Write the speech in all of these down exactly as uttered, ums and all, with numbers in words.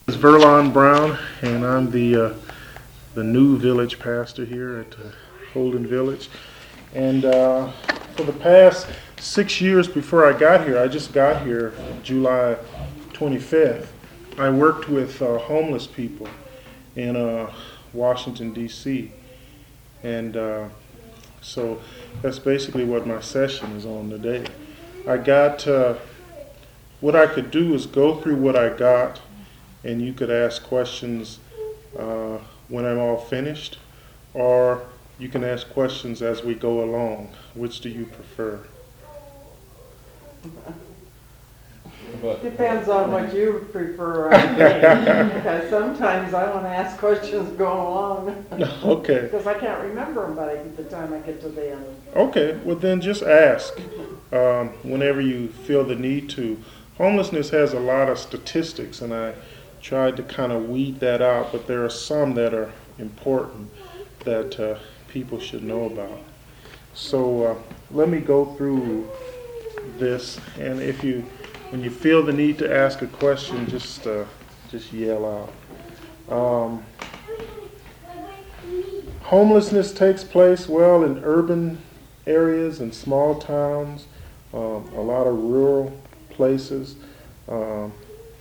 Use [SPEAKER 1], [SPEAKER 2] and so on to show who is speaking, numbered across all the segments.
[SPEAKER 1] It's Verlon Brown, and I'm the uh, the new village pastor here at uh, Holden Village. And uh, for the past six years before I got here, I just got here July twenty-fifth. I worked with uh, homeless people in uh, Washington, D C And uh, so that's basically what my session is on today. I got, uh, what I could do is go through what I got, and you could ask questions uh, when I'm all finished, or you can ask questions as we go along. Which do you prefer?
[SPEAKER 2] Depends on what you prefer, I think, because sometimes I want to ask questions going along.
[SPEAKER 1] Okay.
[SPEAKER 2] Because I can't remember them by the time I get to the end.
[SPEAKER 1] Okay, well then just ask um, whenever you feel the need to. Homelessness has a lot of statistics, and I tried to kind of weed that out, but there are some that are important that uh, people should know about. So uh, let me go through this, and if you, when you feel the need to ask a question, just uh, just yell out. Um, homelessness takes place, well, in urban areas and small towns, um, a lot of rural places. Um,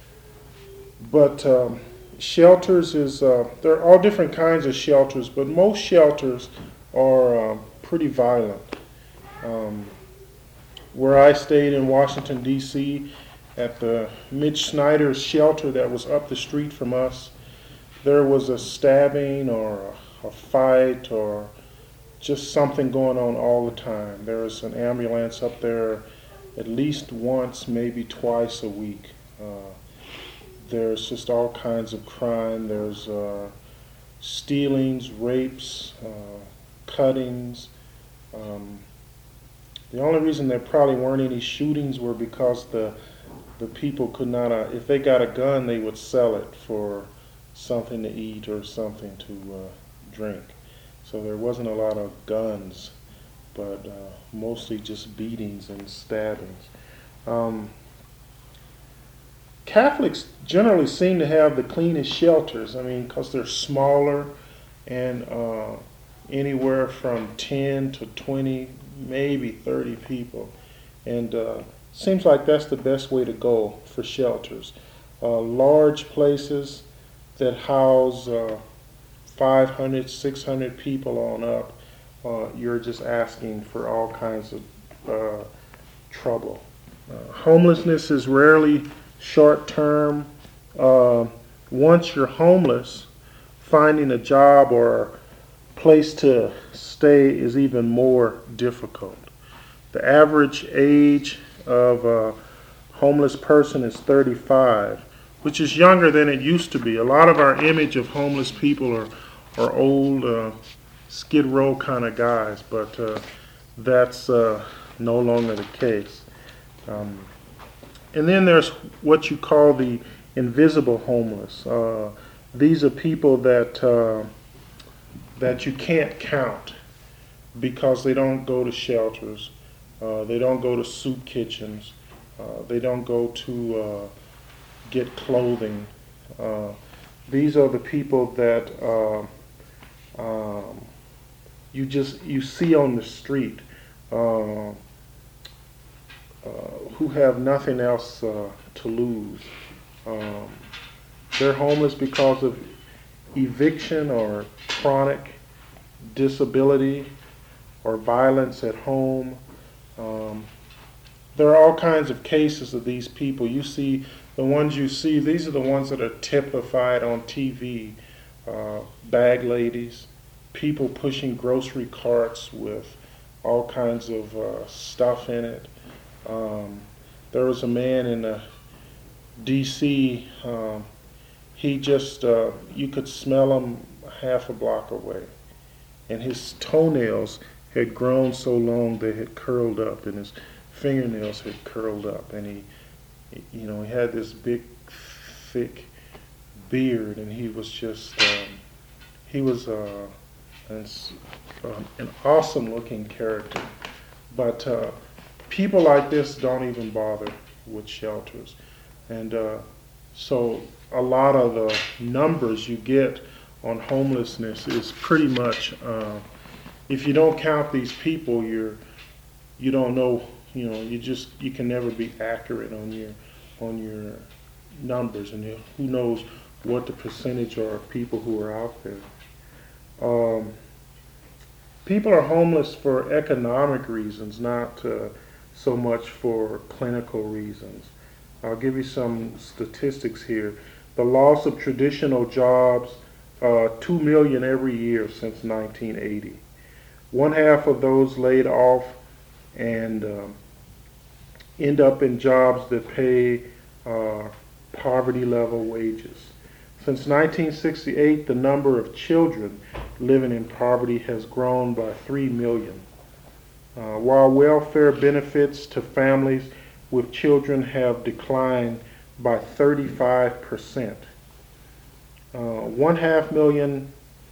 [SPEAKER 1] but um, shelters is, uh, there are all different kinds of shelters, but most shelters are um, pretty violent. Um, where I stayed in Washington, D C, at the Mitch Snyder's shelter that was up the street from us, there was a stabbing or a, a fight or just something going on all the time. There was an ambulance up there at least once, maybe twice a week. Uh, there's just all kinds of crime. There's uh, stealings, rapes, uh, cuttings. Um, the only reason there probably weren't any shootings were because the the people could not, uh, if they got a gun, they would sell it for something to eat or something to uh, drink. So there wasn't a lot of guns, but uh, mostly just beatings and stabbings. Um, Catholics generally seem to have the cleanest shelters. I mean, because they're smaller and uh, anywhere from ten to twenty, maybe thirty people. And uh, seems like that's the best way to go for shelters. Uh, large places that house uh, five hundred, six hundred people on up, uh, you're just asking for all kinds of uh, trouble. Uh, homelessness is rarely short-term. Uh, once you're homeless, finding a job or a place to stay is even more difficult. The average age of a homeless person is thirty-five, which is younger than it used to be. A lot of our image of homeless people are, are old, uh, skid row kind of guys, but uh, that's uh, no longer the case. Um, and then there's what you call the invisible homeless. Uh, these are people that uh, that you can't count because they don't go to shelters, uh, they don't go to soup kitchens, uh, they don't go to uh, get clothing. Uh, these are the people that uh, um, you just you see on the street, uh, uh, who have nothing else uh, to lose. Um, they're homeless because of eviction or chronic disability or violence at home. Um, there are all kinds of cases of these people. You see, the ones you see, these are the ones that are typified on T V. Uh, bag ladies, people pushing grocery carts with all kinds of uh, stuff in it. Um, there was a man in uh, D C, um, he just, uh, you could smell him half a block away. And his toenails had grown so long they had curled up, and his fingernails had curled up, and he, you know, he had this big, thick beard, and he was just, um, he was uh, an, um, an awesome-looking character. But uh, people like this don't even bother with shelters, and uh, So a lot of the numbers you get on homelessness is pretty much, uh, if you don't count these people, you're you don't know, you know, you just you can never be accurate on your on your numbers, and you, who knows what the percentage are of people who are out there. Um, people are homeless for economic reasons, not uh, so much for clinical reasons. I'll give you some statistics here. The loss of traditional jobs, uh, two million every year since nineteen eighty. One half of those laid off and um, end up in jobs that pay uh, poverty level wages. Since nineteen sixty-eight, the number of children living in poverty has grown by three million. Uh, while welfare benefits to families with children have declined by thirty-five percent. Uh, one half million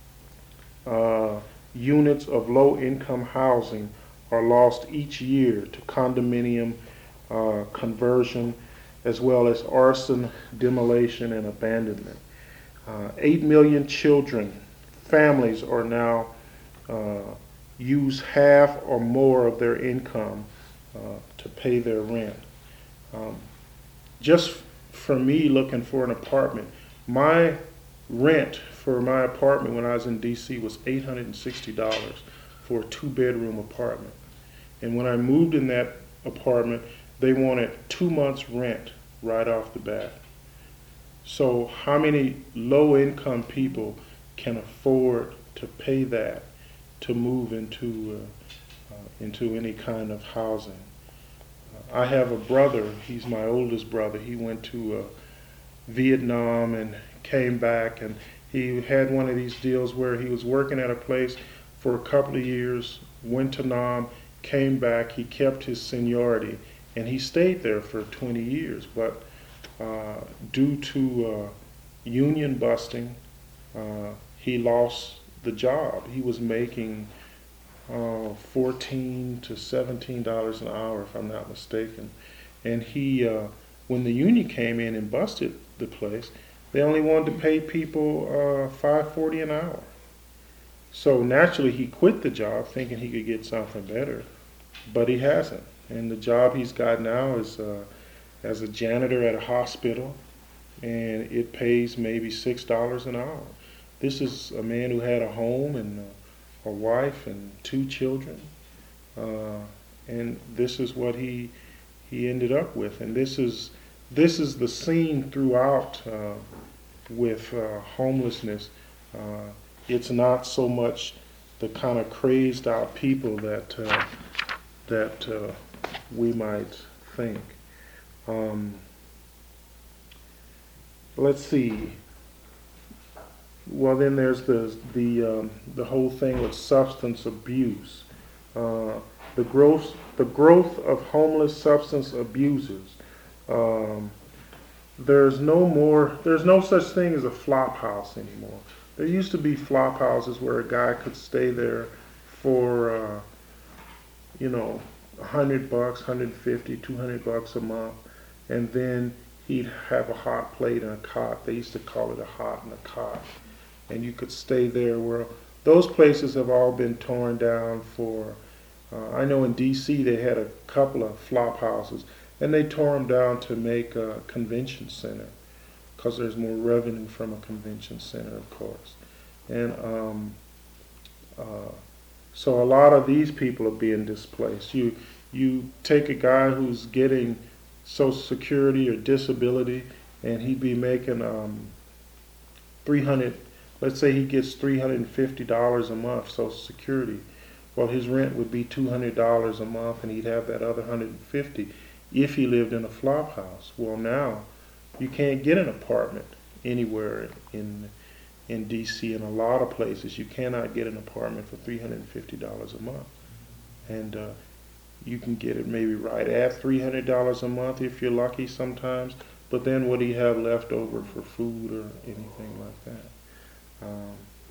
[SPEAKER 1] uh, units of low-income housing are lost each year to condominium uh, conversion, as well as arson, demolition, and abandonment. Uh, Eight million children, families are now uh, use half or more of their income uh, to pay their rent. Um, just for me looking for an apartment, my rent for my apartment when I was in D C was eight hundred sixty dollars for a two-bedroom apartment. And when I moved in that apartment, they wanted two months' rent right off the bat. So how many low-income people can afford to pay that to move into uh, uh, into any kind of housing? Uh, I have a brother. He's my oldest brother. He went to uh, Vietnam and came back, and he had one of these deals where he was working at a place for a couple of years, went to Nam, came back. He kept his seniority, and he stayed there for twenty years. But uh, due to uh, union busting, uh, he lost the job. He was making uh, fourteen to seventeen dollars an hour, if I'm not mistaken. And he, uh, when the union came in and busted the place, they only wanted to pay people uh, five forty an hour. So naturally, he quit the job thinking he could get something better, but he hasn't. And the job he's got now is uh, as a janitor at a hospital, and it pays maybe six dollars an hour. This is a man who had a home and a, a wife and two children, uh, and this is what he he ended up with. And this is this is the scene throughout uh, with uh, homelessness. Uh, it's not so much the kind of crazed out people that uh, that uh, we might think. Um, let's see. Well, then there's the the um, the whole thing with substance abuse. Uh, the growth the growth of homeless substance abusers. Um, there's no more. There's no such thing as a flop house anymore. There used to be flop houses where a guy could stay there for uh, you know a hundred bucks, hundred fifty, two hundred bucks a month, and then he'd have a hot plate and a cot. They used to call it a hot and a cot. And you could stay there. Where those places have all been torn down for, uh, I know in D C they had a couple of flop houses, and they tore them down to make a convention center, because there's more revenue from a convention center, of course. And um, uh, so a lot of these people are being displaced. You, you take a guy who's getting Social Security or disability, and he'd be making um, three hundred. Let's say he gets three hundred fifty dollars a month Social Security. Well, his rent would be two hundred dollars a month, and he'd have that other one hundred fifty dollars if he lived in a flop house. Well, now you can't get an apartment anywhere in in D C. In a lot of places, you cannot get an apartment for three hundred fifty dollars a month, and uh, you can get it maybe right at three hundred dollars a month if you're lucky sometimes. But then what do you have left over for food or anything like that? Um,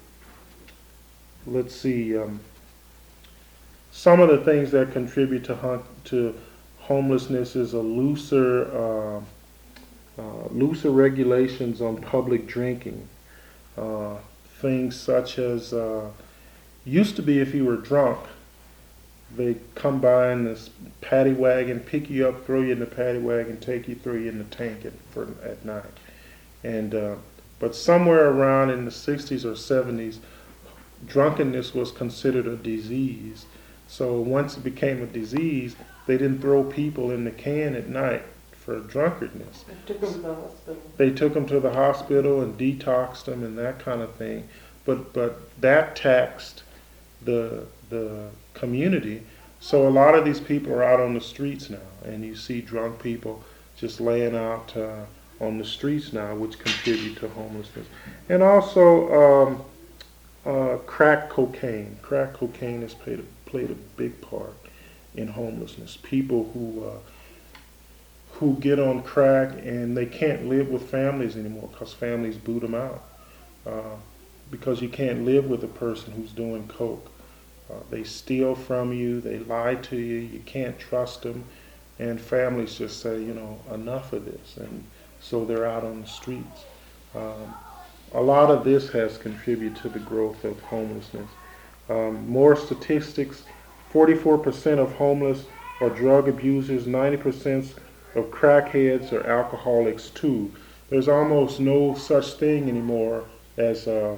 [SPEAKER 1] let's see. Um, some of the things that contribute to hunt, to homelessness is a looser uh, uh, looser regulations on public drinking. Uh, things such as, uh, used to be if you were drunk, they come by in this paddy wagon, pick you up, throw you in the paddy wagon, take you, throw you in the tank at, for, at night. And uh, but somewhere around in the sixties or seventies, drunkenness was considered a disease. So once it became a disease, they didn't throw people in the can at night for drunkenness.
[SPEAKER 2] I took them to the hospital.
[SPEAKER 1] They took them to the hospital and detoxed them and that kind of thing. But but that taxed the the community. So a lot of these people are out on the streets now, and you see drunk people just laying out uh, on the streets now, which contribute to homelessness. And also um, uh, crack cocaine. Crack cocaine has played a, played a big part in homelessness. People who uh, who get on crack and they can't live with families anymore because families boot them out. Uh, because you can't live with a person who's doing coke. Uh, they steal from you, they lie to you, you can't trust them, and families just say, you know, enough of this, and so they're out on the streets. Um, a lot of this has contributed to the growth of homelessness. Um, more statistics, forty-four percent of homeless are drug abusers, ninety percent of crackheads are alcoholics too. There's almost no such thing anymore as uh,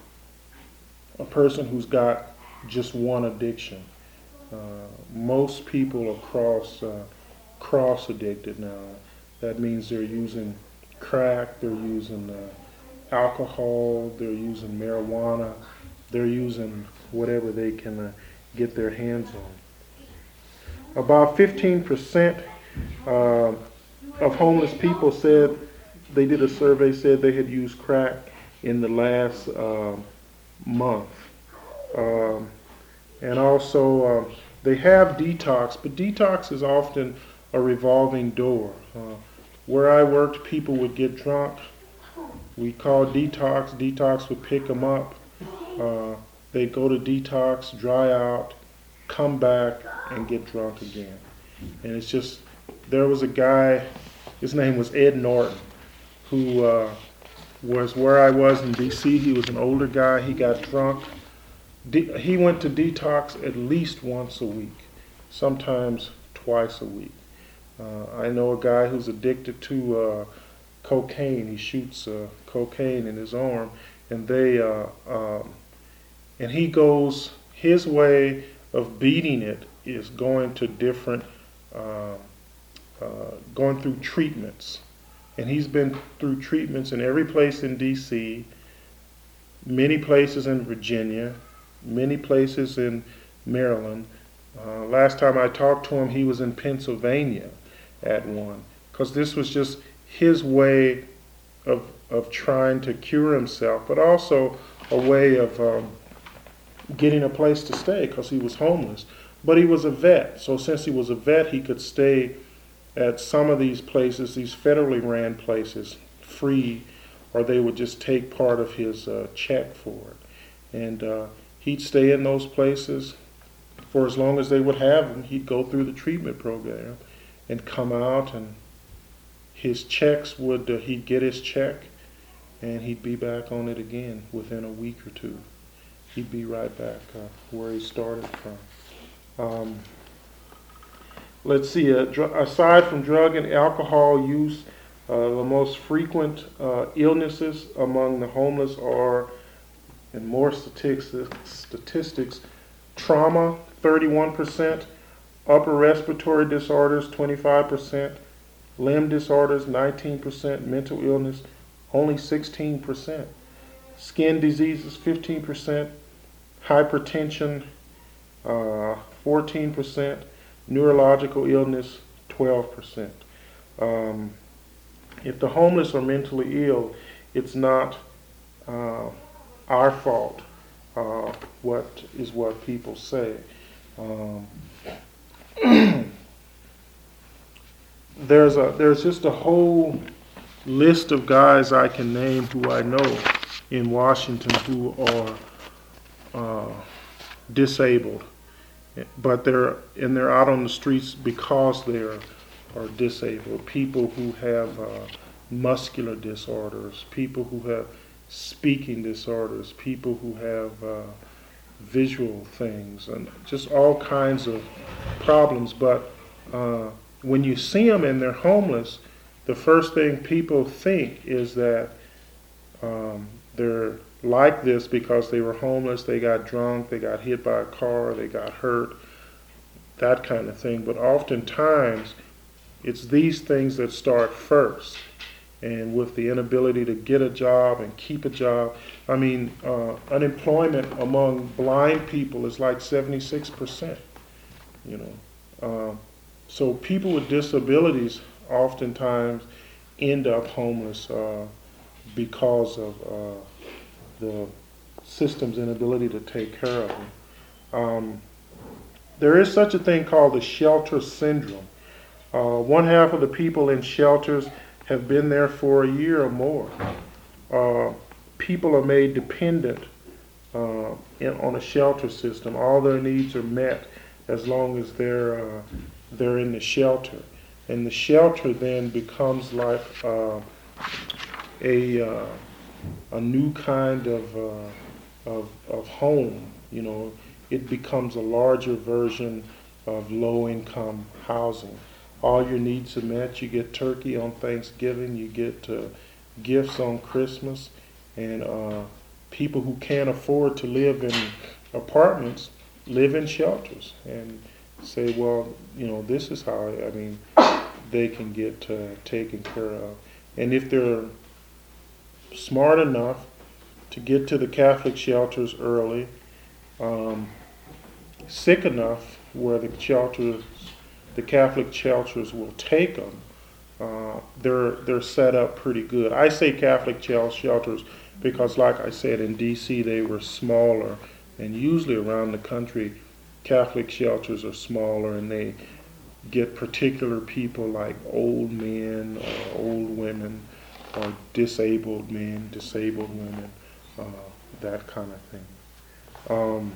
[SPEAKER 1] a person who's got just one addiction. Uh, most people are cross, uh, cross addicted now. That means they're using crack, they're using uh, alcohol, they're using marijuana, they're using whatever they can uh, get their hands on. About fifteen percent uh, of homeless people said, they did a survey, said they had used crack in the last uh, month. Um, and also, uh, they have detox, but detox is often a revolving door. Uh, where I worked, people would get drunk. We called detox. Detox would pick them up. Uh, they'd go to detox, dry out, come back, and get drunk again. And it's just, there was a guy, his name was Ed Norton, who uh, was where I was in D C. He was an older guy. He got drunk. De- he went to detox at least once a week, sometimes twice a week. Uh, I know a guy who's addicted to uh, cocaine. He shoots uh, cocaine in his arm, and they uh, um, and he goes, his way of beating it is going to different, uh, uh, going through treatments. And he's been through treatments in every place in D C, many places in Virginia, many places in Maryland. Uh, last time I talked to him, he was in Pennsylvania at one, because this was just his way of of trying to cure himself, but also a way of um, getting a place to stay, because he was homeless. But he was a vet, so since he was a vet, he could stay at some of these places, these federally ran places, free, or they would just take part of his uh, check for it. And uh, he'd stay in those places for as long as they would have him. He'd go through the treatment program and come out, and his checks would, uh, he'd get his check, and he'd be back on it again within a week or two. He'd be right back uh, where he started from. Um, let's see, uh, dr- aside from drug and alcohol use, uh, the most frequent uh, illnesses among the homeless are, and more statistics, statistics, trauma, thirty-one percent, upper respiratory disorders, twenty-five percent, limb disorders, nineteen percent, mental illness, only sixteen percent, skin diseases, fifteen percent, hypertension, uh, fourteen percent, neurological illness, twelve percent. Um, if the homeless are mentally ill, it's not uh, our fault, uh, what is what people say. Um, there's a there's just a whole list of guys I can name who I know in Washington who are uh, disabled, but they're and they're out on the streets because they're are disabled. People who have uh, muscular disorders, people who have speaking disorders, people who have uh, visual things, and just all kinds of problems. But uh, when you see them and they're homeless, the first thing people think is that um, they're like this because they were homeless, they got drunk, they got hit by a car, they got hurt, that kind of thing. But oftentimes, it's these things that start first. And with the inability to get a job and keep a job, I mean, uh, unemployment among blind people is like seventy-six percent, you know. Uh, so people with disabilities oftentimes end up homeless uh, because of uh, the system's inability to take care of them. Um, there is such a thing called the shelter syndrome. Uh, one half of the people in shelters have been there for a year or more. Uh, people are made dependent uh, in, on a shelter system. All their needs are met as long as they're uh, they're in the shelter, and the shelter then becomes like uh, a uh, a new kind of, uh, of of home. You know, it becomes a larger version of low-income housing. All your needs are met. You get turkey on Thanksgiving. You get uh, gifts on Christmas. And uh, people who can't afford to live in apartments live in shelters and say, well, you know, this is how, I mean, they can get uh, taken care of. And if they're smart enough to get to the Catholic shelters early, um, sick enough where the shelters the Catholic shelters will take them, uh, they're they're set up pretty good. I say Catholic shelters because, like I said, in D C they were smaller, and usually around the country, Catholic shelters are smaller, and they get particular people like old men or old women or disabled men, disabled women, uh, that kind of thing. Um,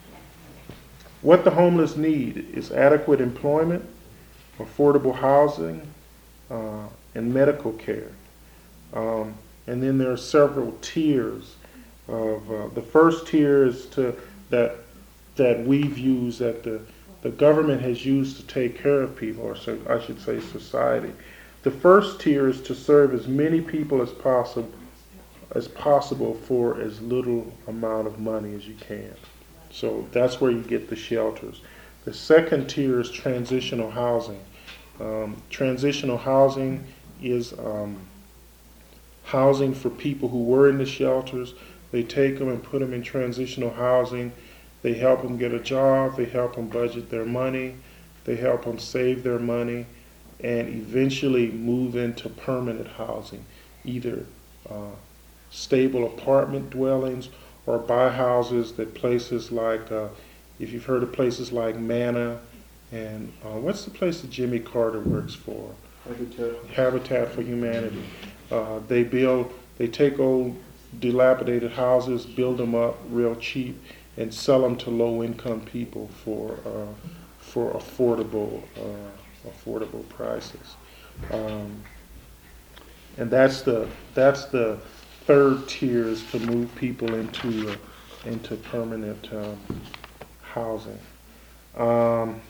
[SPEAKER 1] What the homeless need is adequate employment, affordable housing, uh, and medical care. Um, and then there are several tiers of uh, the first tier is to that that we've used that the the government has used to take care of people, or so I should say society. The first tier is to serve as many people as possible as possible for as little amount of money as you can. So that's where you get the shelters. The second tier is transitional housing. Um, transitional housing is um, housing for people who were in the shelters. They take them and put them in transitional housing. They help them get a job. They help them budget their money. They help them save their money and eventually move into permanent housing, either uh, stable apartment dwellings or buy houses that places like, uh, if you've heard of places like Manna, and uh, what's the place that Jimmy Carter works for?
[SPEAKER 3] Habitat.
[SPEAKER 1] Habitat for Humanity. Uh, they build, they take old dilapidated houses, build them up real cheap, and sell them to low-income people for uh, for affordable uh, affordable prices. Um, and that's the that's the third tier, is to move people into uh, into permanent um, housing. Um,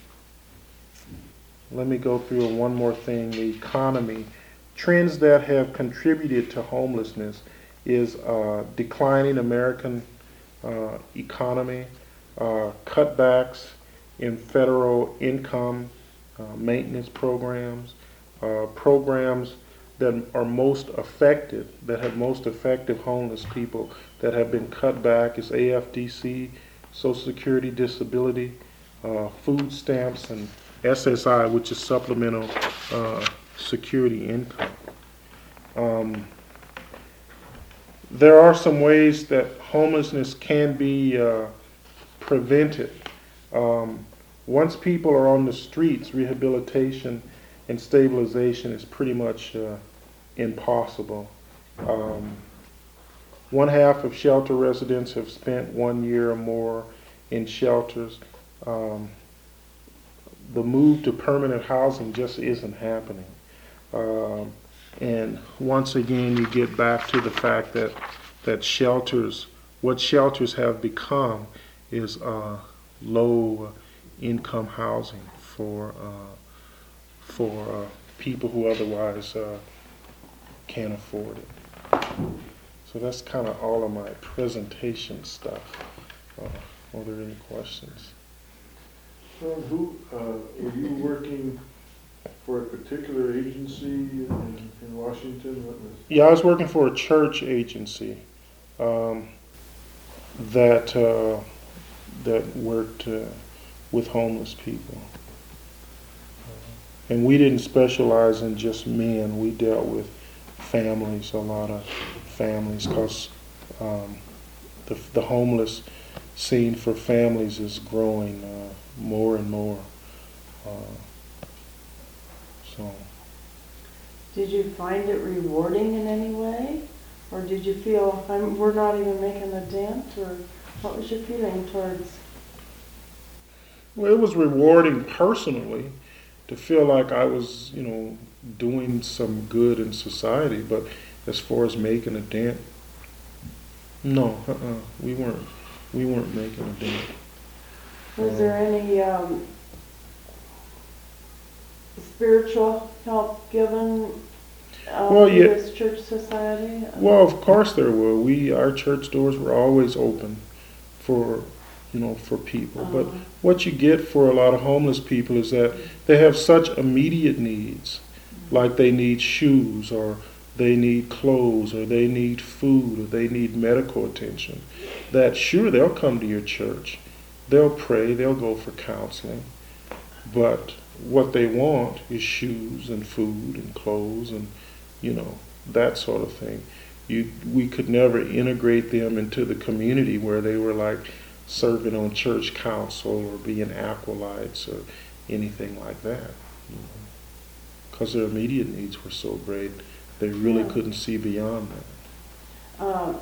[SPEAKER 1] let me go through one more thing. The economy trends that have contributed to homelessness is uh, declining American uh, economy, uh, cutbacks in federal income uh, maintenance programs, uh, programs that are most effective, that have most effective homeless people that have been cut back is A F D C, Social Security Disability, uh, food stamps, and S S I, which is supplemental uh, security income. Um, there are some ways that homelessness can be uh, prevented. Um, once people are on the streets, rehabilitation and stabilization is pretty much uh, impossible. Um, one half of shelter residents have spent one year or more in shelters. Um, the move to permanent housing just isn't happening. Um, And once again, you get back to the fact that, that shelters, what shelters have become is uh, low income housing for, uh, for uh, people who otherwise uh, can't afford it. So that's kind of all of my presentation stuff. Uh, are there any questions?
[SPEAKER 3] So who, uh, were you working for a particular agency in, in Washington? What was?
[SPEAKER 1] Yeah, I was working for a church agency um, that uh, that worked uh, with homeless people, and we didn't specialize in just men. We dealt with families, a lot of families, because um, the the homeless scene for families is growing uh, more and more. Uh, so.
[SPEAKER 2] Did you find it rewarding in any way? Or did you feel, I'm, we're not even making a dent? Or what was your feeling towards?
[SPEAKER 1] Well, it was rewarding personally to feel like I was, you know, doing some good in society. But as far as making a dent, no, uh-uh, we weren't. We weren't making a dent.
[SPEAKER 2] Was there any um, spiritual help given uh,
[SPEAKER 1] Well,
[SPEAKER 2] to
[SPEAKER 1] yeah.
[SPEAKER 2] this church society?
[SPEAKER 1] Well, of course there were. We our church doors were always open for, you know, for people.
[SPEAKER 2] Uh-huh.
[SPEAKER 1] But what you get for a lot of homeless people is that they have such immediate needs, like they need shoes, or they need clothes, or they need food, or they need medical attention, that sure, they'll come to your church, they'll pray, they'll go for counseling, but what they want is shoes and food and clothes and, you know, that sort of thing. You, we could never integrate them into the community where they were like serving on church council or being acolytes or anything like that, you know, because their immediate needs were so great. They really
[SPEAKER 2] Yeah.
[SPEAKER 1] couldn't see beyond that.
[SPEAKER 2] Uh,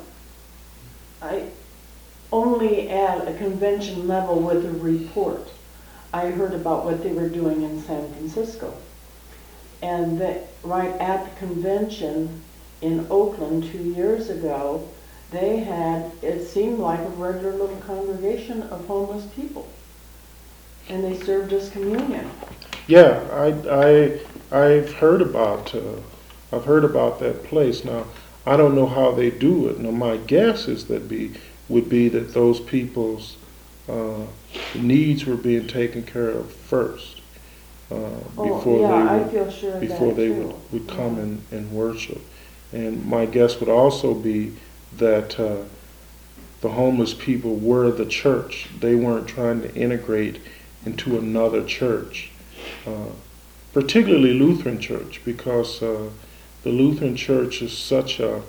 [SPEAKER 2] I only at a convention level with a report, I heard about what they were doing in San Francisco. And that right at the convention in Oakland two years ago, they had, it seemed like a regular little congregation of homeless people. And they served as communion.
[SPEAKER 1] Yeah, I, I, I've heard about, uh, I've heard about that place. Now, I don't know how they do it. Now, my guess is that be would be that those people's uh, needs were being taken care of first uh,
[SPEAKER 2] Oh,
[SPEAKER 1] before
[SPEAKER 2] yeah,
[SPEAKER 1] they
[SPEAKER 2] I
[SPEAKER 1] would,
[SPEAKER 2] feel sure of
[SPEAKER 1] before
[SPEAKER 2] that
[SPEAKER 1] they
[SPEAKER 2] too.
[SPEAKER 1] would, would come
[SPEAKER 2] Yeah.
[SPEAKER 1] and, and worship. And my guess would also be that uh, the homeless people were the church. They weren't trying to integrate into another church, uh, particularly Lutheran Church, because uh, the Lutheran Church is such a,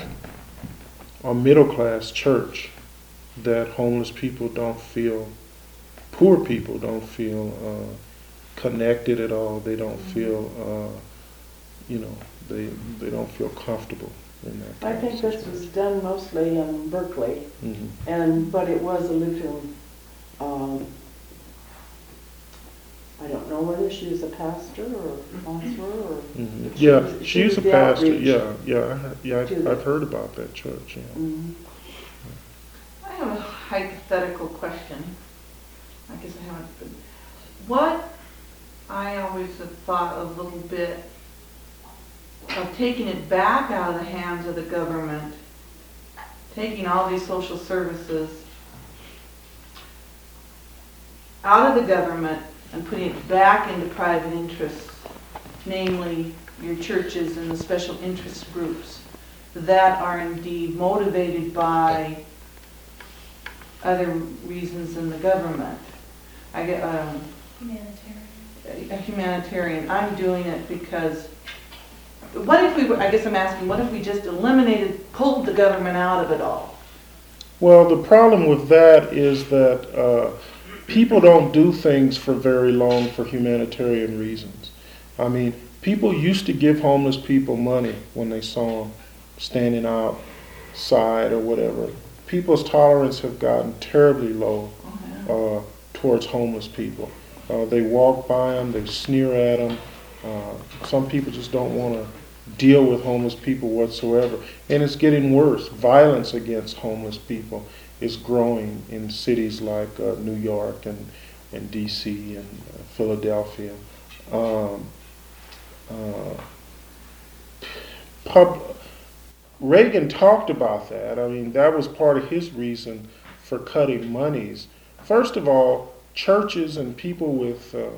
[SPEAKER 1] a middle-class church that homeless people don't feel, poor people don't feel uh, connected at all. They don't feel, uh, you know, they they don't feel comfortable in that.
[SPEAKER 2] I
[SPEAKER 1] kind
[SPEAKER 2] think
[SPEAKER 1] of
[SPEAKER 2] this was
[SPEAKER 1] situation.
[SPEAKER 2] done mostly in Berkeley,
[SPEAKER 1] Mhm.
[SPEAKER 2] and but it was a Lutheran. Um, I don't know whether she was a pastor or a counselor or.
[SPEAKER 1] Mhm.
[SPEAKER 2] She
[SPEAKER 1] Yeah,
[SPEAKER 2] was- she
[SPEAKER 1] she's
[SPEAKER 2] was
[SPEAKER 1] a
[SPEAKER 2] the
[SPEAKER 1] pastor.
[SPEAKER 2] outreach.
[SPEAKER 1] Yeah, yeah, I heard- yeah.
[SPEAKER 2] to
[SPEAKER 1] I've,
[SPEAKER 2] the-
[SPEAKER 1] I've heard about that church. Yeah.
[SPEAKER 2] Mhm.
[SPEAKER 4] I have a hypothetical question. I guess I haven't. Been. What I always have thought a little bit of taking it back out of the hands of the government, taking all these social services out of the government and putting it back into private interests, namely your churches and the special interest groups that are indeed motivated by other reasons than the government. I get um,
[SPEAKER 5] Humanitarian.
[SPEAKER 4] a humanitarian. I'm doing it because. What if we were? I guess I'm asking. What if we just eliminated, pulled the government out of it all?
[SPEAKER 1] Well, the problem with that is that uh, people don't do things for very long for humanitarian reasons. I mean, people used to give homeless people money when they saw them standing outside or whatever. People's tolerance have gotten terribly low
[SPEAKER 4] Okay.
[SPEAKER 1] uh, towards homeless people. Uh, they walk by them, they sneer at them. Uh, some people just don't want to deal with homeless people whatsoever. And it's getting worse. Violence against homeless people is growing in cities like uh, New York and, and D C and uh, Philadelphia. Um, uh, pub, Reagan talked about that. I mean, that was part of his reason for cutting monies. First of all, churches and people with uh,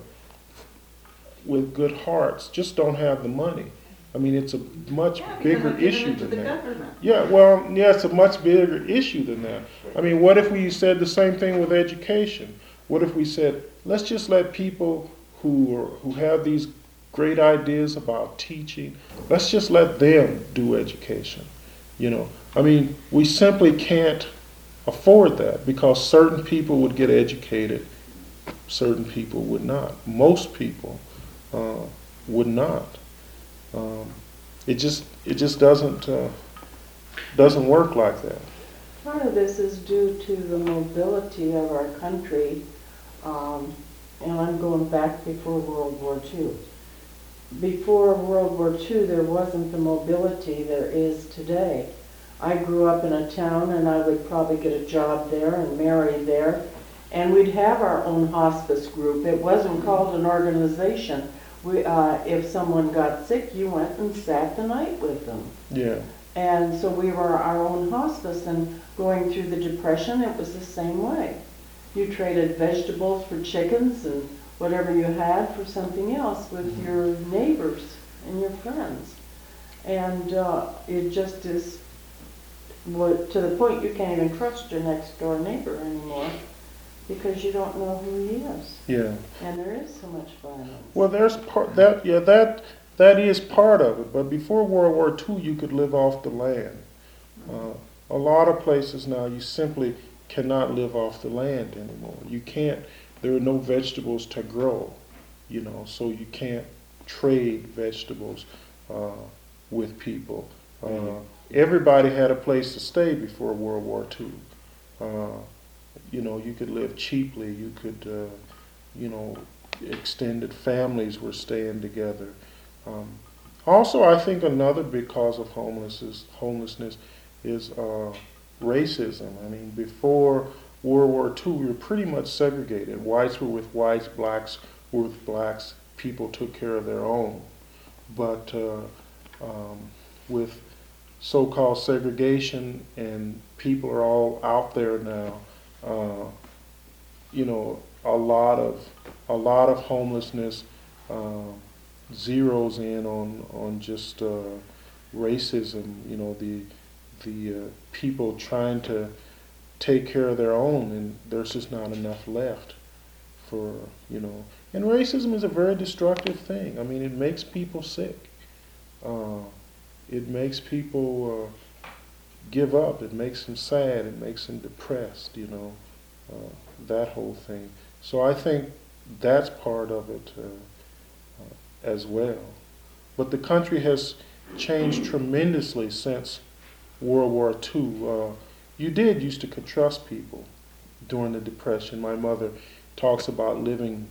[SPEAKER 1] with good hearts just don't have the money. I mean, it's a much
[SPEAKER 4] Yeah, because
[SPEAKER 1] bigger
[SPEAKER 4] they're giving
[SPEAKER 1] issue
[SPEAKER 4] it to
[SPEAKER 1] than
[SPEAKER 4] the
[SPEAKER 1] that.
[SPEAKER 4] government.
[SPEAKER 1] Yeah, well, yeah, it's a much bigger issue than that. I mean, what if we said the same thing with education? What if we said, let's just let people who are, who have these great ideas about teaching, let's just let them do education. You know, I mean, we simply can't afford that because certain people would get educated, certain people would not. Most people uh, would not. Um, it just it just doesn't uh, doesn't work like that.
[SPEAKER 2] Part of this is due to the mobility of our country, um, and I'm going back before World War Two. Before World War Two, there wasn't the mobility there is today. I grew up in a town, and I would probably get a job there and marry there, and we'd have our own hospice group. It wasn't called an organization. We, uh, if someone got sick, you went and sat the night with them.
[SPEAKER 1] Yeah.
[SPEAKER 2] And so we were our own hospice, and going through the Depression, it was the same way. You traded vegetables for chickens and whatever you had for something else with your neighbors and your friends. And uh, it just is what, to the point you can't even trust your next door neighbor anymore because you don't know who he is.
[SPEAKER 1] Yeah.
[SPEAKER 2] And there is so much violence.
[SPEAKER 1] Well, there's part that yeah that that is part of it. But before World War Two, you could live off the land. Uh, a lot of places now you simply cannot live off the land anymore. You can't. There are no vegetables to grow, you know, so you can't trade vegetables uh, with people. Uh, everybody had a place to stay before World War Two. Uh, you know, you could live cheaply. You could, uh, you know, extended families were staying together. Um, also, I think another big cause of homelessness, homelessness is uh, racism. I mean, before World War Two, we were pretty much segregated. Whites were with whites, blacks were with blacks. People took care of their own. But uh, um, with so-called segregation and people are all out there now, uh, you know, a lot of a lot of homelessness uh, zeroes in on on just uh, racism. You know, the the uh, people trying to take care of their own, and there's just not enough left for, you know. And racism is a very destructive thing. I mean, it makes people sick. Uh, it makes people uh, give up. It makes them sad. It makes them depressed, you know, uh, that whole thing. So I think that's part of it uh, uh, as well. But the country has changed tremendously since World War Two. Uh, you did used to could trust people during the Depression. My mother talks about living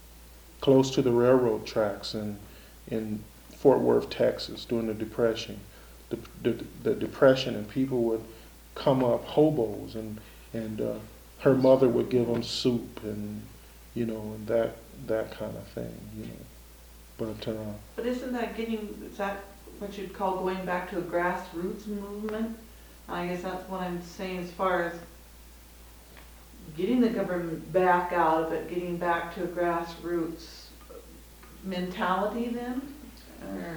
[SPEAKER 1] close to the railroad tracks in in Fort Worth, Texas, during the Depression. The, the, the Depression, and people would come up, hobos, and and uh, her mother would give them soup, and you know, and that that kind of thing, you know. But uh,
[SPEAKER 4] But isn't that getting, is that what you'd call going back to a grassroots movement? I guess that's what I'm saying as far as getting the government back out of it, getting back to a grassroots mentality then? Or,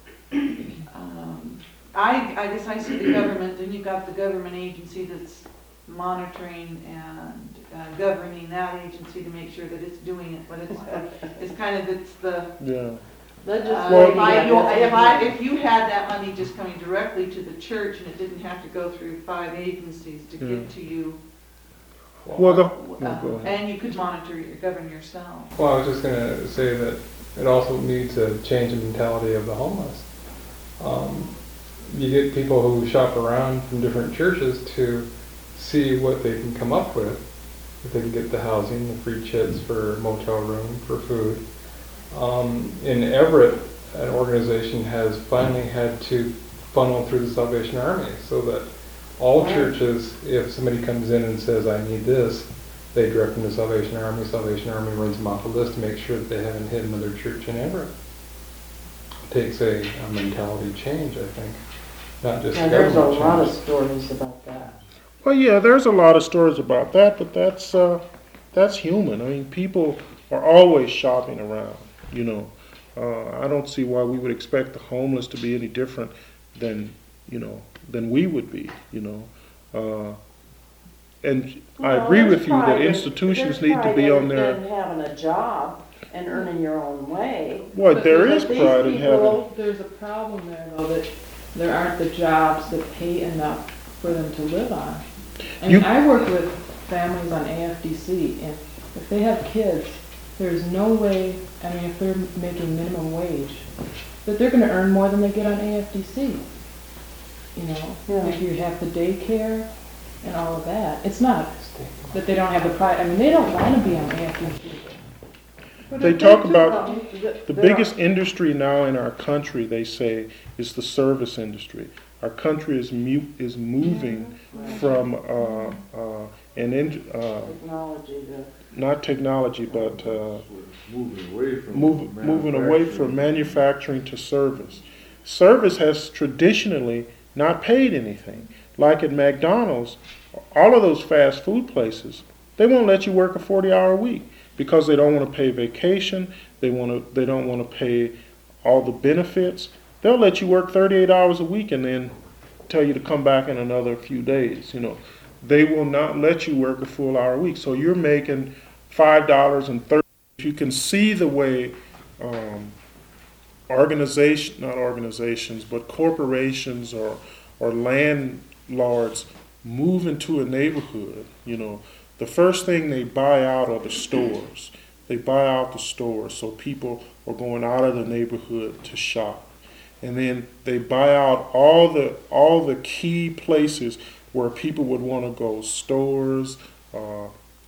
[SPEAKER 4] um, I, I guess I see the government, then you've got the government agency that's monitoring and uh, governing that agency to make sure that it's doing it, but it's, uh, it's kind of, it's the,
[SPEAKER 1] yeah,
[SPEAKER 4] uh,
[SPEAKER 2] Legislative,
[SPEAKER 4] if I,
[SPEAKER 2] yeah,
[SPEAKER 4] if I,
[SPEAKER 2] that's-
[SPEAKER 4] if you had that money just coming directly to the church and it didn't have to go through five agencies to
[SPEAKER 1] Yeah.
[SPEAKER 4] get to you,
[SPEAKER 1] well, the,
[SPEAKER 4] uh,
[SPEAKER 1] no, go ahead.
[SPEAKER 4] and you could monitor, your govern yourself.
[SPEAKER 6] Well, I was just going to say that it also needs to change the mentality of the homeless. Um, you get people who shop around from different churches to see what they can come up with. If they can get the housing, the free chits for motel room, for food. Um, in Everett, an organization has finally had to funnel through the Salvation Army so that all
[SPEAKER 2] Right.
[SPEAKER 6] churches, if somebody comes in and says, I need this, they direct them to Salvation Army. Salvation Army runs them off a list to make sure that they haven't hit another church in Everett. It takes a, a mentality change, I think, not just
[SPEAKER 2] Yeah, there's a
[SPEAKER 6] government
[SPEAKER 2] lot of
[SPEAKER 6] change.
[SPEAKER 2] stories about that.
[SPEAKER 1] Well, yeah, there's a lot of stories about that, but that's uh, that's human. I mean, people are always shopping around. You know, uh, I don't see why we would expect the homeless to be any different than you know than we would be. You know, uh, and I
[SPEAKER 2] Well,
[SPEAKER 1] agree
[SPEAKER 2] there's
[SPEAKER 1] with you that
[SPEAKER 2] pride in-
[SPEAKER 1] institutions
[SPEAKER 2] there's
[SPEAKER 1] need to
[SPEAKER 2] pride
[SPEAKER 1] be
[SPEAKER 2] in-
[SPEAKER 1] on their.
[SPEAKER 2] in having a job and earning your own way.
[SPEAKER 1] Well,
[SPEAKER 7] But
[SPEAKER 1] there
[SPEAKER 7] there's
[SPEAKER 1] is
[SPEAKER 2] But these
[SPEAKER 1] pride in having.
[SPEAKER 2] people-
[SPEAKER 7] There's a problem there, though, that there aren't the jobs that pay enough for them to live on. I
[SPEAKER 1] You-
[SPEAKER 7] mean, I work with families on A F D C, and if they have kids, there's no way, I mean, if they're making minimum wage, that they're gonna earn more than they get on A F D C. You know,
[SPEAKER 2] Yeah.
[SPEAKER 7] if you have the daycare and all of that, it's not that they don't have the pride, I mean, they don't wanna be on A F D C.
[SPEAKER 2] But
[SPEAKER 1] They
[SPEAKER 2] if
[SPEAKER 1] talk
[SPEAKER 2] do
[SPEAKER 1] about
[SPEAKER 2] come, th-
[SPEAKER 1] The
[SPEAKER 2] there
[SPEAKER 1] biggest industry now in our country, they say, is the service industry. Our country is mu- is moving from uh, uh, an in, uh,
[SPEAKER 2] are technology, the
[SPEAKER 1] not technology, but uh,
[SPEAKER 3] We're moving away from.
[SPEAKER 1] move, moving away from manufacturing to service. Service has traditionally not paid anything. Like at McDonald's, all of those fast food places, they won't let you work a forty-hour week because they don't want to pay vacation. They want to. They don't want to pay all the benefits. They'll let you work thirty-eight hours a week and then tell you to come back in another few days. You know, they will not let you work a full hour week. So you're making five dollars and thirty. You can see the way um, organization, not organizations, but corporations or or landlords move into a neighborhood. You know, the first thing they buy out are the stores. They buy out the stores, so people are going out of the neighborhood to shop. And then they buy out all the all the key places where people would want to go: stores, uh,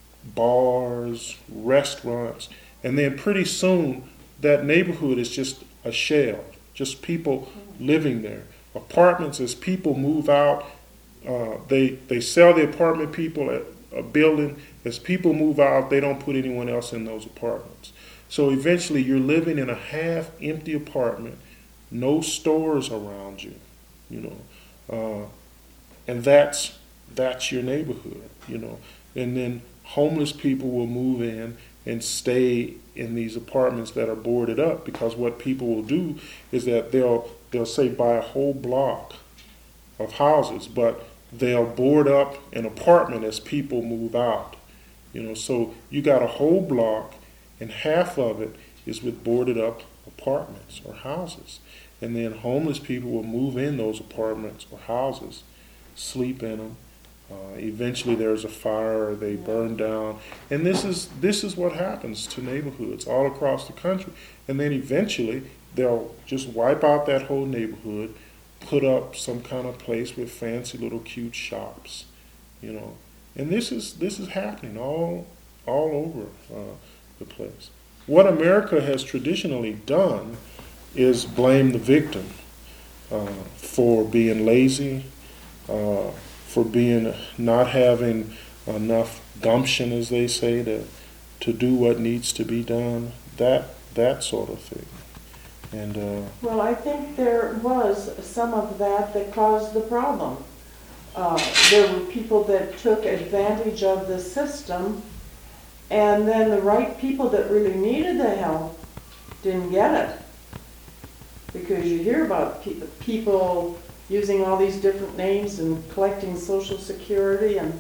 [SPEAKER 1] bars, restaurants. And then pretty soon, that neighborhood is just a shell, just people living there. Apartments, as people move out, uh, they they sell the apartment people at a building. As people move out, they don't put anyone else in those apartments. So eventually, you're living in a half-empty apartment. No stores around you, you know, uh, and that's that's your neighborhood, you know. And then homeless people will move in and stay in these apartments that are boarded up, because what people will do is that they'll they'll say buy a whole block of houses, but they'll board up an apartment as people move out, you know. So you got a whole block, and half of it is with boarded up apartments or houses. And then homeless people will move in those apartments or houses, sleep in them. Uh, eventually, there's a fire, or they burn down, and this is this is what happens to neighborhoods all across the country. And then eventually, they'll just wipe out that whole neighborhood, put up some kind of place with fancy little cute shops, you know. And this is this is happening all all over uh, the place. What America has traditionally done is blame the victim uh, for being lazy, uh, for being not having enough gumption, as they say, to to do what needs to be done. That that sort of thing. And uh,
[SPEAKER 2] Well, I think there was some of that that caused the problem. Uh, there were people that took advantage of the system, and then the right people that really needed the help didn't get it. Because you hear about pe- people using all these different names and collecting Social Security and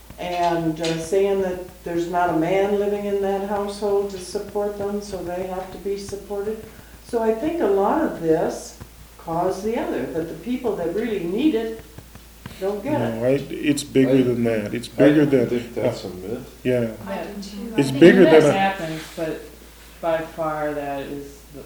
[SPEAKER 2] and uh, saying that there's not a man living in that household to support them, so they have to be supported. So I think a lot of this caused the other, that the people that really need it don't
[SPEAKER 1] you
[SPEAKER 2] get it.
[SPEAKER 1] know, I, it's bigger than that. It's bigger
[SPEAKER 3] I
[SPEAKER 1] than
[SPEAKER 3] think that's a myth.
[SPEAKER 1] yeah.
[SPEAKER 5] I do too.
[SPEAKER 1] It's
[SPEAKER 5] I think
[SPEAKER 1] bigger
[SPEAKER 7] That
[SPEAKER 1] than a-
[SPEAKER 7] happens, but by far that is the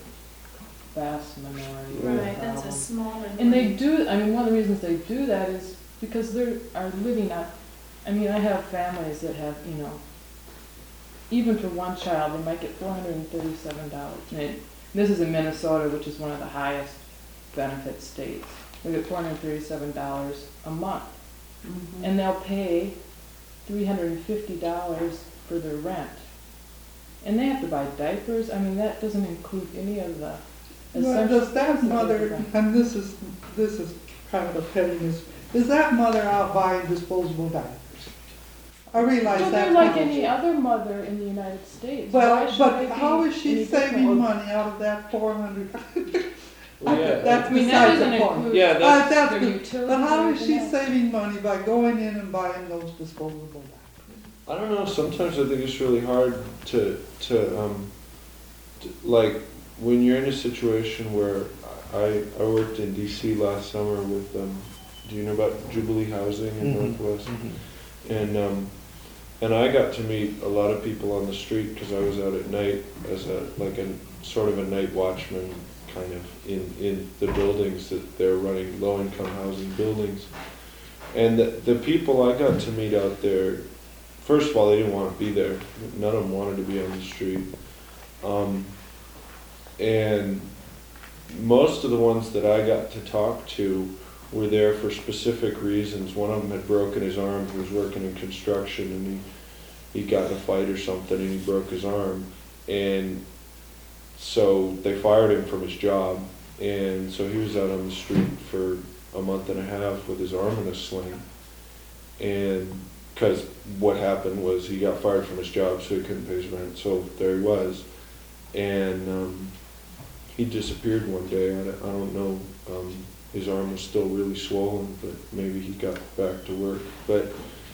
[SPEAKER 7] vast minority of the
[SPEAKER 5] Right, that's a
[SPEAKER 7] problem.
[SPEAKER 5] smaller.
[SPEAKER 7] And they do, I mean, one of the reasons they do that is because they are living on, I mean, I have families that have, you know, even for one child, they might get four hundred thirty-seven dollars. And it, This is in Minnesota, which is one of the highest benefit states. We get four hundred thirty-seven dollars a month.
[SPEAKER 2] Mhm.
[SPEAKER 7] And they'll pay three hundred fifty dollars for their rent. And they have to buy diapers. I mean, that doesn't include any of the
[SPEAKER 8] Well,
[SPEAKER 7] essential
[SPEAKER 8] does that
[SPEAKER 7] things they
[SPEAKER 8] mother,
[SPEAKER 7] buy.
[SPEAKER 8] and this is, this is kind of a pettiness, is that mother out buying disposable diapers? I realize
[SPEAKER 7] Well,
[SPEAKER 8] that.
[SPEAKER 7] they're like any other mother in the United States.
[SPEAKER 8] Well,
[SPEAKER 7] Why should they
[SPEAKER 8] but
[SPEAKER 7] be
[SPEAKER 8] how is she
[SPEAKER 7] any different?
[SPEAKER 8] saving money out of that four hundred?
[SPEAKER 9] Well, yeah,
[SPEAKER 8] That's
[SPEAKER 7] I mean, that
[SPEAKER 8] beside
[SPEAKER 7] doesn't
[SPEAKER 8] the point.
[SPEAKER 7] include
[SPEAKER 9] Yeah,
[SPEAKER 8] Uh,
[SPEAKER 9] that's-
[SPEAKER 8] that's
[SPEAKER 7] their
[SPEAKER 8] the-
[SPEAKER 7] utilities
[SPEAKER 8] But how
[SPEAKER 7] and
[SPEAKER 8] is she
[SPEAKER 7] everything else.
[SPEAKER 8] saving money by going in and buying those disposable diapers?
[SPEAKER 9] I don't know, sometimes I think it's really hard to, to, um, to- like, when you're in a situation where I, I worked in D C last summer with, um, do you know about Jubilee Housing in
[SPEAKER 1] Mhm.
[SPEAKER 9] Northwest?
[SPEAKER 1] Mhm.
[SPEAKER 9] And, um, and I got to meet a lot of people on the street because I was out at night as a, like a, sort of a night watchman kind of in, in the buildings that they're running, low-income housing buildings. And the, the people I got to meet out there, first of all, they didn't want to be there. None of them wanted to be on the street. Um, and most of the ones that I got to talk to were there for specific reasons. One of them had broken his arm. He was working in construction, and he, he got in a fight or something, and he broke his arm. And so they fired him from his job. And so he was out on the street for a month and a half with his arm in a sling. And because what happened was he got fired from his job, so he couldn't pay his rent. So there he was. And um, he disappeared one day. I don't, I don't know. Um, his arm was still really swollen, but maybe he got back to work. But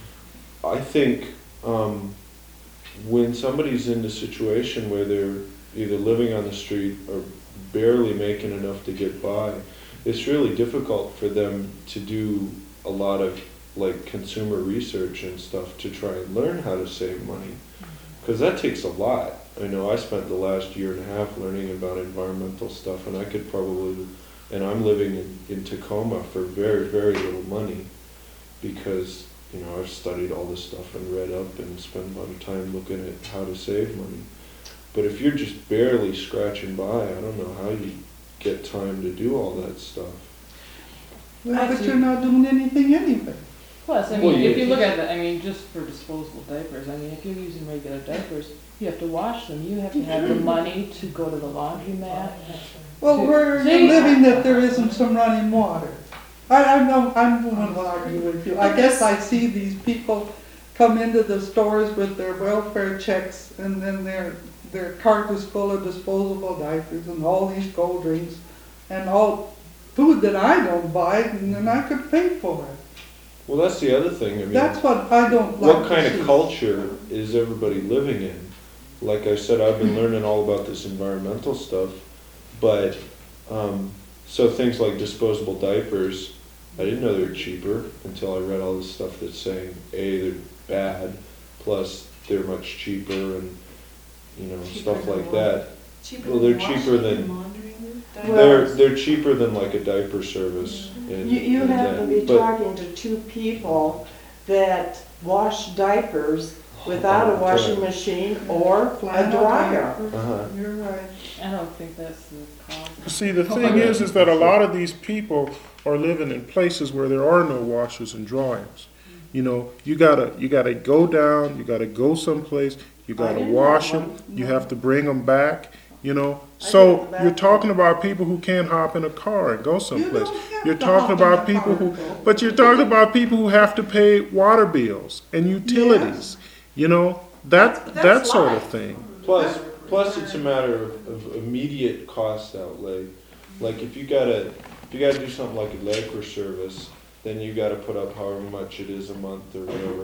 [SPEAKER 9] I think um, when somebody's in a situation where they're either living on the street or barely making enough to get by, it's really difficult for them to do a lot of like consumer research and stuff to try and learn how to save money, because that takes a lot. I know I spent the last year and a half learning about environmental stuff, and I could probably, and I'm living in, in Tacoma for very, very little money because, you know, I've studied all this stuff and read up and spent a lot of time looking at how to save money. But if you're just barely scratching by, I don't know how you get time to do all that stuff.
[SPEAKER 8] Well, but you're not doing anything anyway.
[SPEAKER 7] Plus, I
[SPEAKER 9] Well,
[SPEAKER 7] mean, if
[SPEAKER 9] yeah.
[SPEAKER 7] you look at the, I mean, just for disposable diapers, I mean, if you're using regular diapers, you have to wash them. You have to have the money to go to the laundromat.
[SPEAKER 8] Well,
[SPEAKER 7] to-
[SPEAKER 8] where are
[SPEAKER 7] See?
[SPEAKER 8] you living that there isn't some running water? I, I know, I'm the one to argue with you. I guess I see these people come into the stores with their welfare checks and then their, their cart is full of disposable diapers and all these cold drinks and all food that I don't buy, and then I could pay for it.
[SPEAKER 9] Well, that's the other thing. I mean,
[SPEAKER 8] That's what I don't like
[SPEAKER 9] what
[SPEAKER 8] to
[SPEAKER 9] kind
[SPEAKER 8] see.
[SPEAKER 9] of culture is everybody living in? Like I said, I've been learning all about this environmental stuff, but um, so things like disposable diapers, I didn't know they were cheaper until I read all this stuff that's saying A, they're bad, plus they're much cheaper and, you know,
[SPEAKER 5] Cheaper
[SPEAKER 9] stuff
[SPEAKER 5] than
[SPEAKER 9] like
[SPEAKER 5] what?
[SPEAKER 9] that.
[SPEAKER 5] Cheaper
[SPEAKER 9] Well,
[SPEAKER 5] than
[SPEAKER 9] they're cheaper
[SPEAKER 5] washing
[SPEAKER 9] than-
[SPEAKER 5] and laundering the
[SPEAKER 2] Well-
[SPEAKER 9] They're they're cheaper than like a diaper service. in-
[SPEAKER 2] You, you
[SPEAKER 9] in
[SPEAKER 2] have to
[SPEAKER 9] that.
[SPEAKER 2] be
[SPEAKER 9] But-
[SPEAKER 2] talking to two people that wash diapers without a washing machine or a
[SPEAKER 8] Flannel
[SPEAKER 2] dryer.
[SPEAKER 8] diapers.
[SPEAKER 9] Uh-huh.
[SPEAKER 8] You're right.
[SPEAKER 7] I don't think that's the cost.
[SPEAKER 1] See, the thing is, is that a lot of these people are living in places where there are no washers and dryers. You know, you gotta, you gotta go down, you gotta go someplace, you
[SPEAKER 2] I
[SPEAKER 1] gotta
[SPEAKER 2] didn't
[SPEAKER 1] wash
[SPEAKER 2] have
[SPEAKER 1] them,
[SPEAKER 2] one.
[SPEAKER 1] you have to bring them back, you know.
[SPEAKER 2] I
[SPEAKER 1] So
[SPEAKER 2] did that.
[SPEAKER 1] you're talking about people who can't hop in a car and go
[SPEAKER 8] You
[SPEAKER 1] someplace.
[SPEAKER 8] don't have
[SPEAKER 1] You're
[SPEAKER 8] to
[SPEAKER 1] talking
[SPEAKER 8] hop in
[SPEAKER 1] about
[SPEAKER 8] a
[SPEAKER 1] people
[SPEAKER 8] car
[SPEAKER 1] who,
[SPEAKER 8] to go.
[SPEAKER 1] but you're talking about people who have to pay water bills and utilities, you know, that,
[SPEAKER 2] That's-
[SPEAKER 1] that
[SPEAKER 2] that's
[SPEAKER 1] sort of
[SPEAKER 2] life.
[SPEAKER 1] thing.
[SPEAKER 9] Plus, plus it's a matter of, of immediate cost outlay. Like if you gotta, if you gotta do something like a Lakewood service, then you gotta put up however much it is a month or whatever.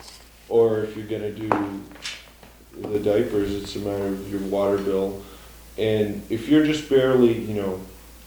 [SPEAKER 9] Or if you're gonna do the diapers, it's a matter of your water bill. And if you're just barely, you know,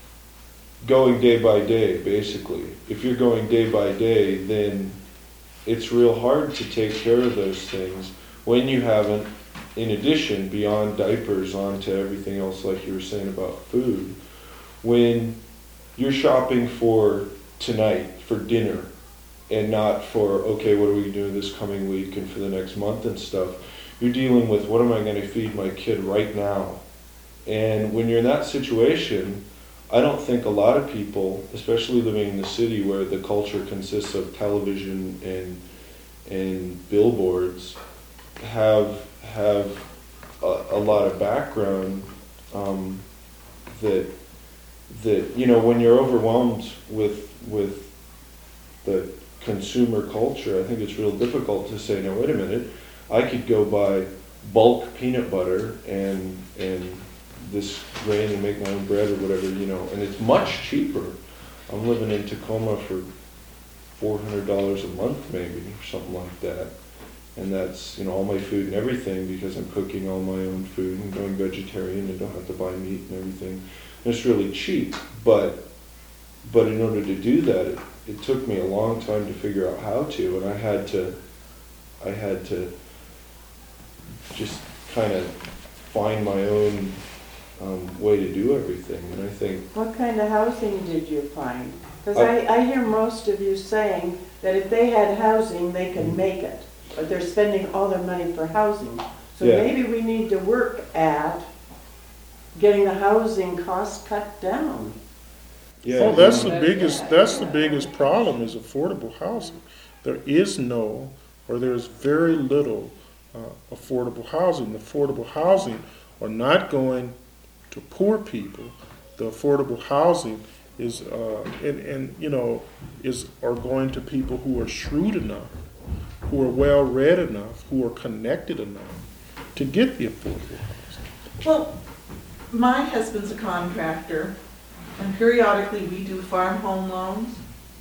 [SPEAKER 9] going day by day, basically, if you're going day by day, then it's real hard to take care of those things when you haven't, in addition, beyond diapers, onto everything else like you were saying about food, when you're shopping for tonight, for dinner, and not for, okay, what are we doing this coming week and for the next month and stuff, you're dealing with what am I going to feed my kid right now? And when you're in that situation, I don't think a lot of people, especially living in the city where the culture consists of television and and billboards, have have a, a lot of background um, that that you know when you're overwhelmed with with the consumer culture, I think it's real difficult to say, no, wait a minute, I could go buy bulk peanut butter and and this grain and make my own bread or whatever, you know, and it's much cheaper. I'm living in Tacoma for four hundred dollars a month maybe, or something like that. And that's, you know, all my food and everything because I'm cooking all my own food and going vegetarian and don't have to buy meat and everything. And it's really cheap, but but in order to do that, it, it took me a long time to figure out how to, and I had to, I had to just kind of find my own um, way to do everything. And I think
[SPEAKER 2] What kind of housing did you find? Because I, I hear most of you saying that if they had housing, they could make it. But they're spending all their money for housing. So
[SPEAKER 9] Yeah.
[SPEAKER 2] maybe we need to work at getting the housing costs cut down.
[SPEAKER 9] yeah,
[SPEAKER 1] Oh, that's the
[SPEAKER 7] Yeah.
[SPEAKER 1] biggest, that's the biggest problem is affordable housing. There is no, or there's very little uh, affordable housing. The affordable housing are not going to poor people. The affordable housing is, uh, and, and, you know, is, are going to people who are shrewd enough, who are well-read enough, who are connected enough to get the affordable housing.
[SPEAKER 4] Well, my husband's a contractor, and periodically we do farm home loans.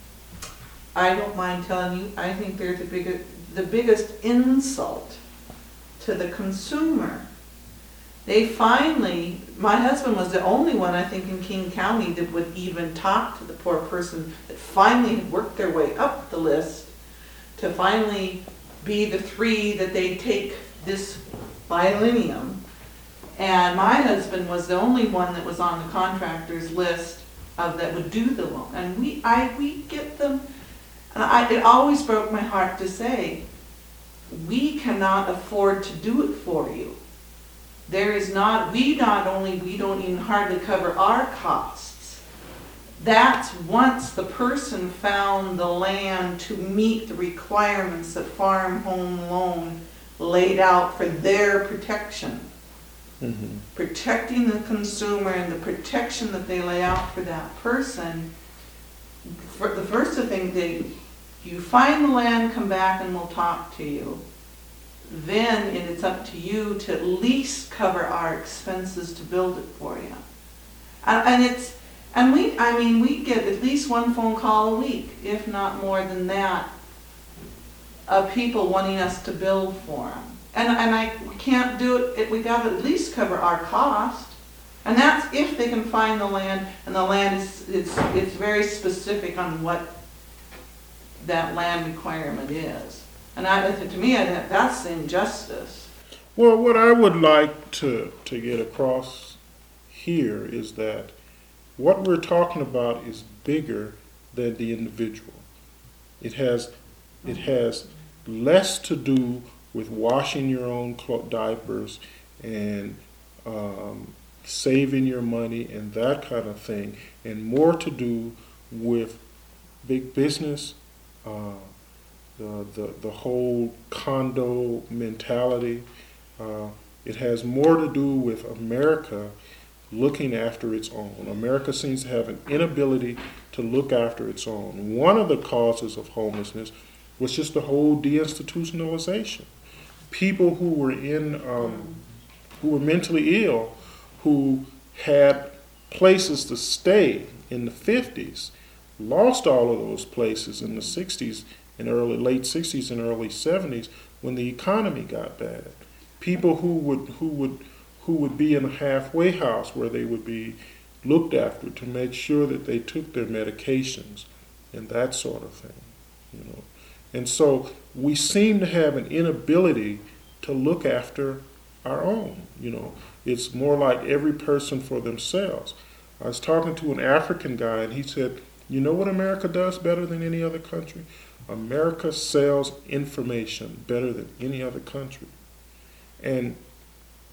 [SPEAKER 4] I don't mind telling you, I think they're the biggest, the biggest insult to the consumer. They finally, my husband was the only one, I think, in King County that would even talk to the poor person that finally had worked their way up the list to finally be the three that they take this biennium. And my husband was the only one that was on the contractor's list of that would do the loan. And we, I, we get them, and I, it always broke my heart to say, we cannot afford to do it for you. There is not, we not only, we don't even hardly cover our costs. That's once the person found the land to meet the requirements that Farm Home Loan laid out for their protection.
[SPEAKER 1] Mm-hmm.
[SPEAKER 4] Protecting the consumer and the protection that they lay out for that person. For the first thing, they, you find the land, come back and we'll talk to you. Then it's up to you to at least cover our expenses to build it for you. And, and it's, and we, I mean, we get at least one phone call a week, if not more than that, of people wanting us to build for them. And, and I we can't do it, it, we gotta at least cover our cost. And that's if they can find the land, and the land is, it's, it's very specific on what that land requirement is. And I, to me, I, that's injustice.
[SPEAKER 1] Well, what I would like to, to get across here is that what we're talking about is bigger than the individual. It has, it has less to do with washing your own clo- diapers and um, saving your money and that kind of thing, and more to do with big business, uh, the, the, the whole condo mentality. Uh, it has more to do with America looking after its own. America seems to have an inability to look after its own. One of the causes of homelessness was just the whole deinstitutionalization. People who were in, um, who were mentally ill, who had places to stay in the fifties, lost all of those places in the sixties and early, late sixties and early seventies when the economy got bad. People who would, who would, who would be in a halfway house where they would be looked after to make sure that they took their medications and that sort of thing, you know. And so we seem to have an inability to look after our own, you know. It's more like every person for themselves. I was talking to an African guy and he said, you know what America does better than any other country? America sells information better than any other country. And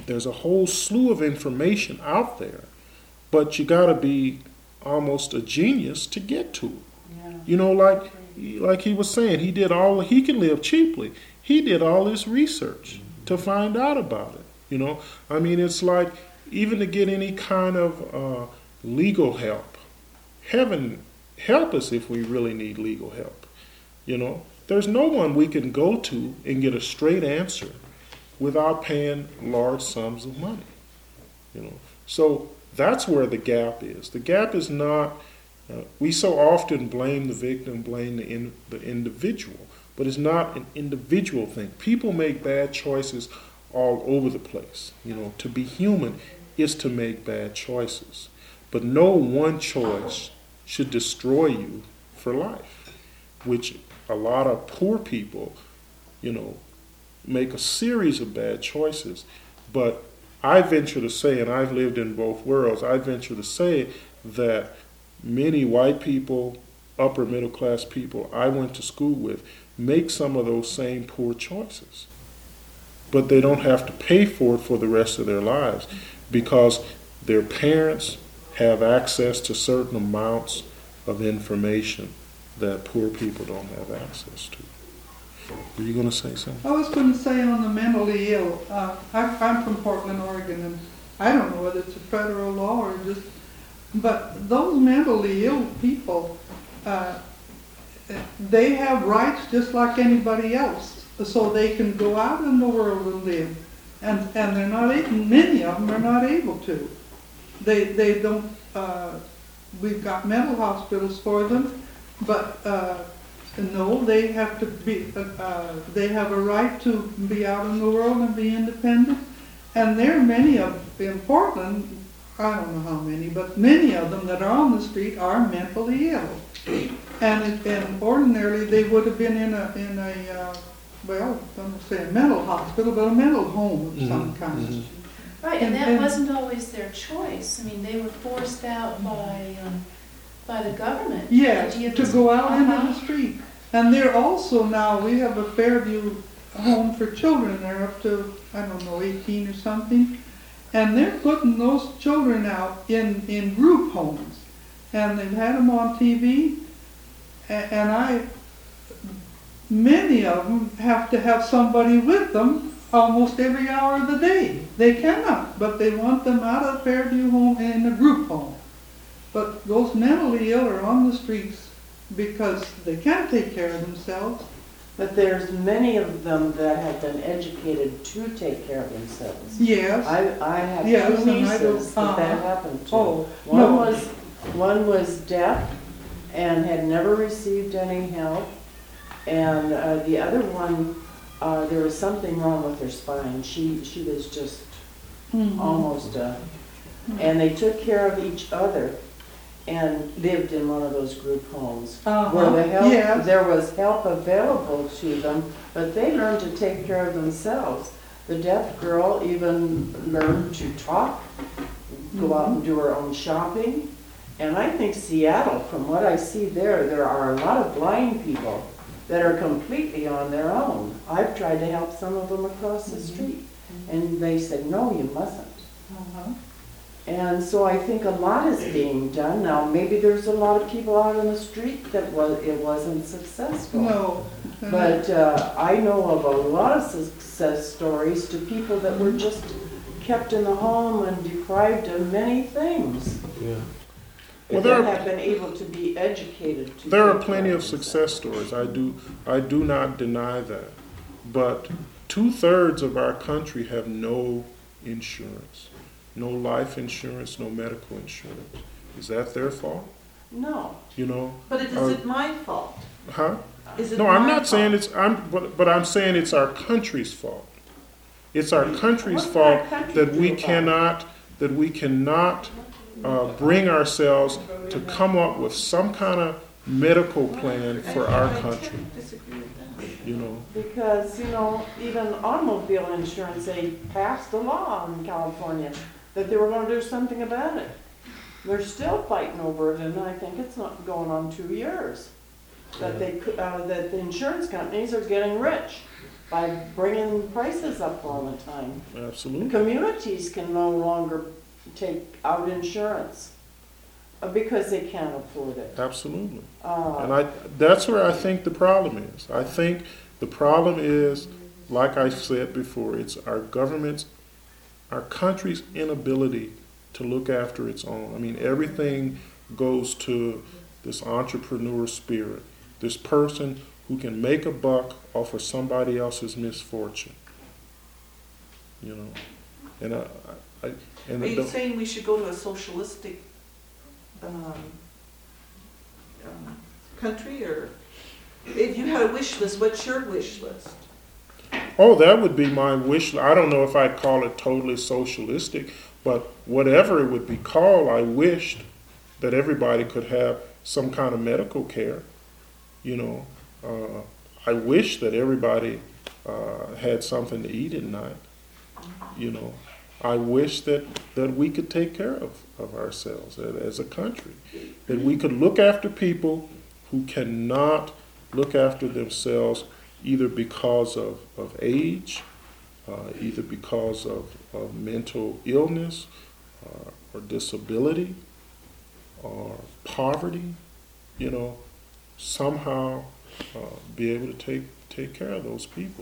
[SPEAKER 1] There's a whole slew of information out there, but you gotta be almost a genius to get to it.
[SPEAKER 2] Yeah.
[SPEAKER 1] You know, like like he was saying, he did all, he can live cheaply. He did all this research to find out about it. You know, I mean, it's like even to get any kind of uh, legal help. Heaven help us if we really need legal help. You know, there's no one we can go to and get a straight answer without paying large sums of money. You know, so that's where the gap is. The gap is not. Uh, we so often blame the victim, blame the in, the individual, but it's not an individual thing. People make bad choices all over the place. You know, to be human is to make bad choices, but no one choice should destroy you for life, which a lot of poor people, you know, make a series of bad choices. But I venture to say, and I've lived in both worlds, I venture to say that many white people, upper middle class people I went to school with make some of those same poor choices. But they don't have to pay for it for the rest of their lives because their parents have access to certain amounts of information that poor people don't have access to. Were you going to say something?
[SPEAKER 8] I was going to say on the mentally ill, uh, I, I'm from Portland, Oregon, and I don't know whether it's a federal law or just, but those mentally ill people, uh, they have rights just like anybody else, so they can go out in the world and live, and and they're not able, many of them are not able to. They they don't. Uh, we've got mental hospitals for them, but. Uh, No, they have to be, uh, they have a right to be out in the world and be independent. And there are many of, in Portland, I don't know how many, but many of them that are on the street are mentally ill. And, it, and ordinarily they would have been in a, in a uh, well, I don't say a mental hospital, but a mental home of some kind.
[SPEAKER 1] Mm-hmm.
[SPEAKER 5] Right, and
[SPEAKER 8] And-
[SPEAKER 5] that
[SPEAKER 8] and-
[SPEAKER 5] wasn't always their choice. I mean, they were forced out by, um, by the government.
[SPEAKER 8] Yes,
[SPEAKER 5] The idea
[SPEAKER 8] to
[SPEAKER 5] was-
[SPEAKER 8] go out into
[SPEAKER 5] Uh-huh.
[SPEAKER 8] the street. And they're also now, we have a Fairview home for children. They're up to, I don't know, eighteen or something. And they're putting those children out in, in group homes. And they've had them on T V. A- And I, many of them have to have somebody with them almost every hour of the day. They cannot, but they want them out of Fairview home and in a group home. But those mentally ill are on the streets because they can't take care of themselves.
[SPEAKER 2] But there's many of them that have been educated to take care of themselves.
[SPEAKER 8] Yes.
[SPEAKER 2] I, I have
[SPEAKER 8] Yes,
[SPEAKER 2] two
[SPEAKER 8] and I don't-
[SPEAKER 2] nieces that that
[SPEAKER 8] uh-huh.
[SPEAKER 2] happened to.
[SPEAKER 8] Oh,
[SPEAKER 2] One
[SPEAKER 8] no.
[SPEAKER 2] was, one was deaf and had never received any help. And uh, the other one, uh, there was something wrong with her spine. She, she was just
[SPEAKER 8] Mhm.
[SPEAKER 2] almost deaf. And they took care of each other and lived in one of those group homes.
[SPEAKER 8] Uh-huh.
[SPEAKER 2] Where the help,
[SPEAKER 8] Yes.
[SPEAKER 2] there was help available to them, but they learned to take care of themselves. The deaf girl even learned to talk, go out and do her own shopping. And I think Seattle, from what I see there, there are a lot of blind people that are completely on their own. I've tried to help some of them across the street, and they said, no, you mustn't.
[SPEAKER 8] Uh-huh.
[SPEAKER 2] And so I think a lot is being done now. Maybe there's a lot of people out on the street that was, it wasn't successful.
[SPEAKER 8] No.
[SPEAKER 2] But uh, I know of a lot of success stories to people that were just kept in the home and deprived of many things.
[SPEAKER 9] Yeah.
[SPEAKER 1] Well,
[SPEAKER 2] But
[SPEAKER 1] there
[SPEAKER 2] that
[SPEAKER 1] are-
[SPEAKER 2] have been able to be educated to.
[SPEAKER 1] There are
[SPEAKER 2] take
[SPEAKER 1] plenty
[SPEAKER 2] care
[SPEAKER 1] of
[SPEAKER 2] themselves.
[SPEAKER 1] success stories. I do, I do not deny that. But two-thirds of our country have no insurance. No life insurance, no medical insurance. Is that their fault?
[SPEAKER 2] No.
[SPEAKER 1] You know?
[SPEAKER 4] But it
[SPEAKER 1] Uh,
[SPEAKER 4] is it my fault?
[SPEAKER 1] Huh?
[SPEAKER 4] Is it
[SPEAKER 1] No, I'm
[SPEAKER 4] my
[SPEAKER 1] not saying
[SPEAKER 4] fault?
[SPEAKER 1] it's, I'm, but, but I'm saying it's our country's fault. It's our country's
[SPEAKER 2] What can our
[SPEAKER 1] fault
[SPEAKER 2] country
[SPEAKER 1] that
[SPEAKER 2] do
[SPEAKER 1] we
[SPEAKER 2] about it?
[SPEAKER 1] cannot, that we cannot uh, bring ourselves to come up with some kind of medical plan for our country,
[SPEAKER 4] Disagree with that.
[SPEAKER 1] you know?
[SPEAKER 2] Because, you know, even automobile insurance, they passed a law in California that they were gonna do something about it. They're still fighting over it, and I think it's not going on two years. That they, cou- uh, that the insurance companies are getting rich by bringing prices up all the time.
[SPEAKER 1] Absolutely.
[SPEAKER 2] Communities can no longer take out insurance uh, because they can't afford it.
[SPEAKER 1] Absolutely.
[SPEAKER 2] Uh,
[SPEAKER 1] And I, that's where I think the problem is. I think the problem is, like I said before, it's our government's, our country's inability to look after its own. I mean, everything goes to this entrepreneur spirit, this person who can make a buck off of somebody else's misfortune. You know, and I, I and
[SPEAKER 4] Are you
[SPEAKER 1] the,
[SPEAKER 4] saying we should go to a socialistic um, um, country, or if you had a wish list, what's your wish list?
[SPEAKER 1] oh, that would be my wish. I don't know if I'd call it totally socialistic, but whatever it would be called, I wished that everybody could have some kind of medical care. You know, uh, I wish that everybody uh, had something to eat at night. You know, I wish that, that we could take care of, of ourselves as a country, that we could look after people who cannot look after themselves either because of, of age, uh, either because of, of mental illness uh, or disability or poverty, you know, somehow uh, be able to take, take care of those people.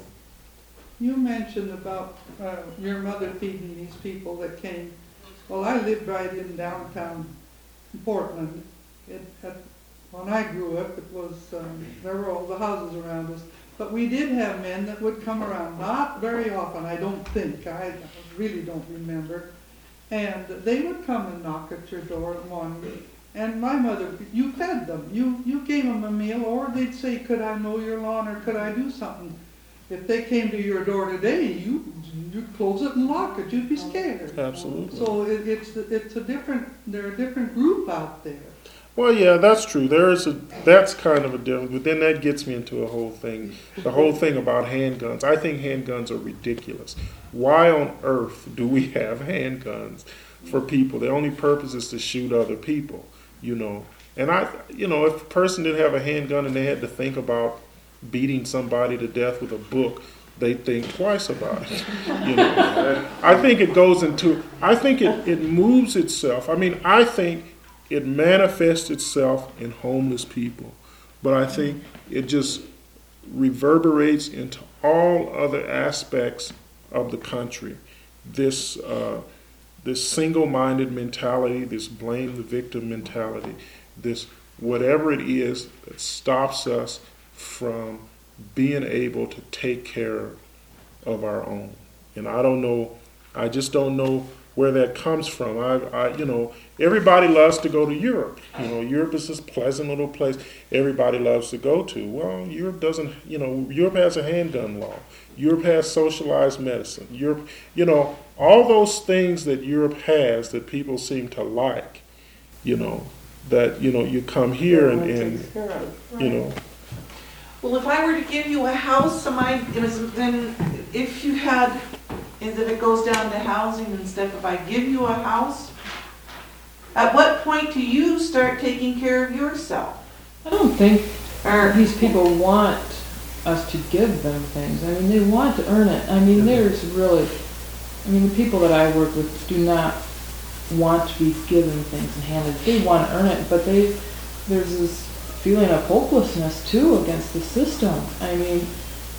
[SPEAKER 8] You mentioned about uh, your mother feeding these people that came. Well, I lived right in downtown Portland. It, at, when I grew up, it was, um, there were all the houses around us. But we did have men that would come around, not very often, I don't think, I really don't remember. And they would come and knock at your door at one. And my mother, you fed them, you, you gave them a meal, or they'd say, could I mow your lawn, or could I do something? If they came to your door today, you, you'd close it and lock it, you'd be scared.
[SPEAKER 1] Absolutely.
[SPEAKER 8] So it, it's, it's a different, they're a different group out there.
[SPEAKER 1] Well, yeah, that's true. There is a, that's kind of a difference, but then that gets me into a whole thing, the whole thing about handguns. I think handguns are ridiculous. Why on earth do we have handguns for people? The only purpose is to shoot other people, you know. And I, you know, if a person didn't have a handgun and they had to think about beating somebody to death with a book, they think twice about it. You know, I think it goes into, I think it, it moves itself. I mean, I think it manifests itself in homeless people, but I think it just reverberates into all other aspects of the country. This uh, this single-minded mentality, this blame the victim mentality, this whatever it is that stops us from being able to take care of our own. And I don't know, I just don't know where that comes from. I, I, you know, everybody loves to go to Europe. You know, Europe is this pleasant little place everybody loves to go to. Well, Europe doesn't, you know, Europe has a handgun law. Europe has socialized medicine. Europe, you know, all those things that Europe has that people seem to like, you know, that, you know, you come here and, and you know.
[SPEAKER 4] Well, if I were to give you a house, am I, then if you had, and if it goes down to housing and stuff, if I give you a house, at what point do you start taking care of yourself?
[SPEAKER 7] I don't think
[SPEAKER 4] Or
[SPEAKER 7] these people want us to give them things. I mean, they want to earn it. I mean, there's really, I mean, the people that I work with do not want to be given things and handed. They want to earn it, but they, there's this feeling of hopelessness too against the system. I mean,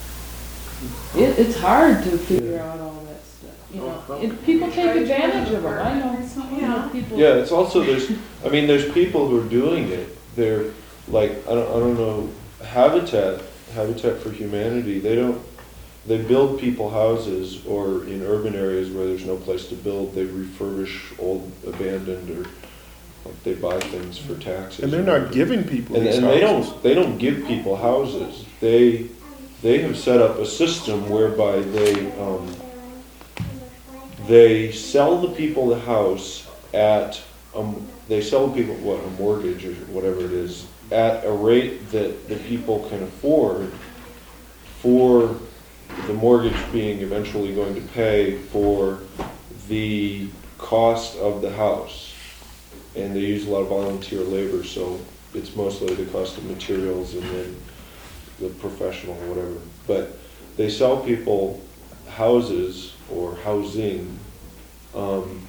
[SPEAKER 7] it, it's hard to figure out all that stuff. You know, it, people take advantage of it. I know. You know, people.
[SPEAKER 9] Yeah, it's also, there's, I mean, there's people who are doing it. They're like, I don't, I don't know, Habitat, Habitat for Humanity, they don't, they build people houses, or in urban areas where there's no place to build, they refurbish old abandoned, or like they buy things for taxes.
[SPEAKER 1] And they're not giving people
[SPEAKER 9] And,
[SPEAKER 1] these
[SPEAKER 9] and they
[SPEAKER 1] houses.
[SPEAKER 9] don't, they don't give people houses. They, they have set up a system whereby they, um, they sell the people the house at, um, they sell the people, what, a mortgage or whatever it is, at a rate that the people can afford for the mortgage being eventually going to pay for the cost of the house. And they use a lot of volunteer labor, so it's mostly the cost of materials and then the professional or whatever. But they sell people houses or housing, um,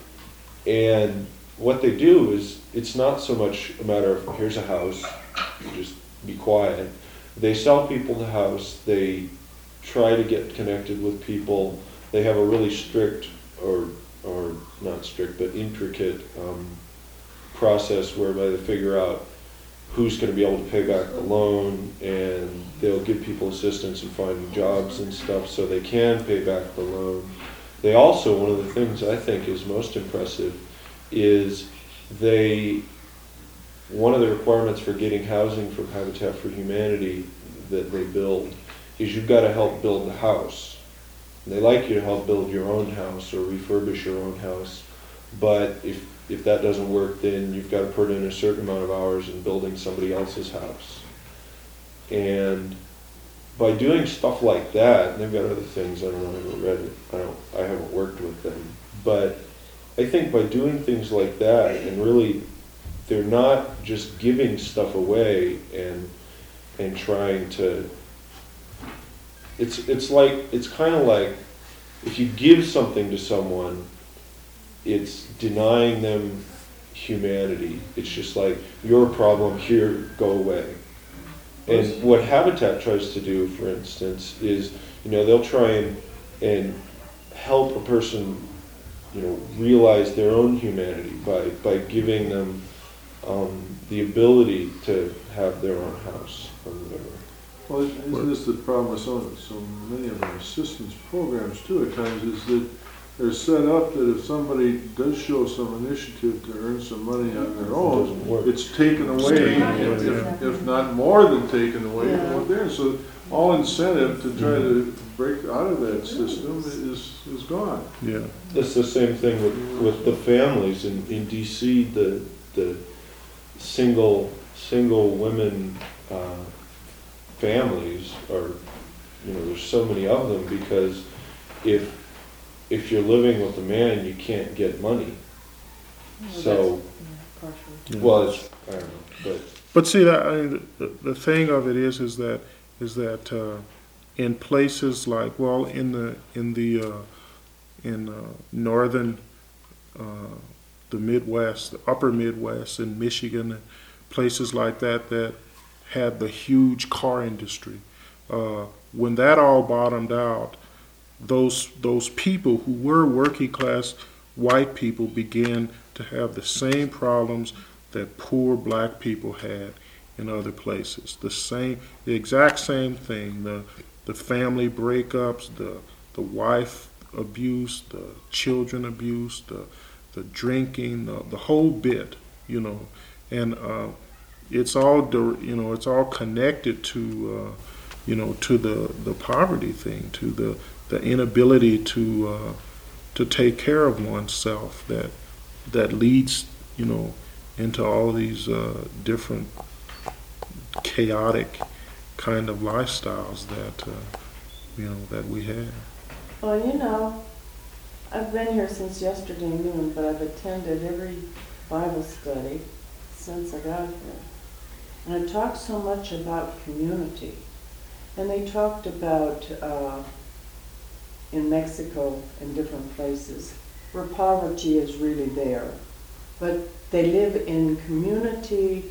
[SPEAKER 9] and what they do is, it's not so much a matter of, here's a house, you just be quiet. They sell people the house, they try to get connected with people, they have a really strict, or, or not strict, but intricate um, process whereby they figure out who's going to be able to pay back the loan, and they'll give people assistance in finding jobs and stuff so they can pay back the loan. They also, one of the things I think is most impressive is they, one of the requirements for getting housing from Habitat for Humanity that they build is you've got to help build the house. And they like you to help build your own house or refurbish your own house, but if if that doesn't work, then you've got to put in a certain amount of hours in building somebody else's house. And by doing stuff like that, and they've got other things, I don't know, I haven't read it, I don't, I haven't worked with them, but I think by doing things like that, and really, they're not just giving stuff away and and trying to, it's it's like, it's kind of like, if you give something to someone, it's denying them humanity. It's just like, you're a problem, here, go away. And what Habitat tries to do, for instance, is, you know, they'll try and, and help a person, you know, realize their own humanity by, by giving them um, the ability to have their own house or whatever.
[SPEAKER 3] Well, isn't this the problem with so, so many of our assistance programs too at times, is that they're set up that if somebody does show some initiative to earn some money on their own, it's taken away, if, if, if not more than taken away from what they're, so all incentive to try to break out of that system is, is gone.
[SPEAKER 1] Yeah.
[SPEAKER 9] It's the same thing with, with the families in, in D C, the, the single, single women, uh, families are, you know, there's so many of them because if if you're living with a man, you can't get money. So, well, it's, I don't know, but.
[SPEAKER 1] But see, that, I mean, the, the thing of it is, is that, is that uh, in places like, well, in the, in the, uh, in uh, northern, uh, the Midwest, the upper Midwest, in Michigan, places like that, that had the huge car industry. Uh, when that all bottomed out, those those people who were working class white people began to have the same problems that poor black people had in other places. The same, the exact same thing. The the family breakups, the the wife abuse, the children abuse, the the drinking, the, the whole bit, you know, and uh, it's all you know, it's all connected to uh, you know, to the the poverty thing, to the the inability to uh, to take care of oneself that that leads, you know, into all these uh, different chaotic kind of lifestyles that uh, you know that we have.
[SPEAKER 2] Well, you know, I've been here since yesterday noon, but I've attended every Bible study since I got here, and I talked so much about community, and they talked about. Uh, in Mexico and different places where poverty is really there. But they live in community,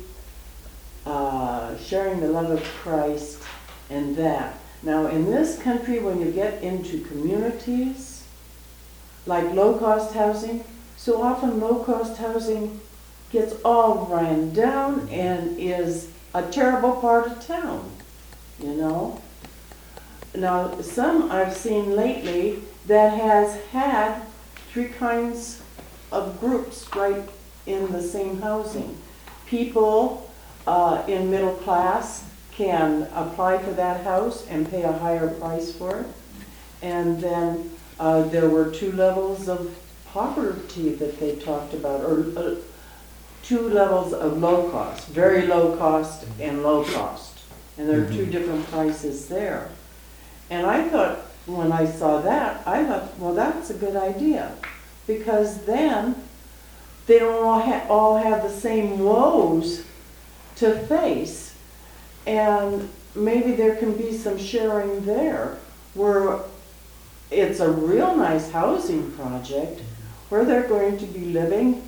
[SPEAKER 2] uh, sharing the love of Christ and that. Now in this country, when you get into communities, like low-cost housing, so often low-cost housing gets all ran down and is a terrible part of town, you know? Now, some I've seen lately that has had three kinds of groups right in the same housing. People uh, in middle class can apply for that house and pay a higher price for it. And then uh, there were two levels of poverty that they talked about, or uh, two levels of low cost, very low cost and low cost. And there are two different prices there. And I thought, when I saw that, I thought, well, that's a good idea. Because then they don't all, ha- all have the same woes to face. And maybe there can be some sharing there where it's a real nice housing project, where they're going to be living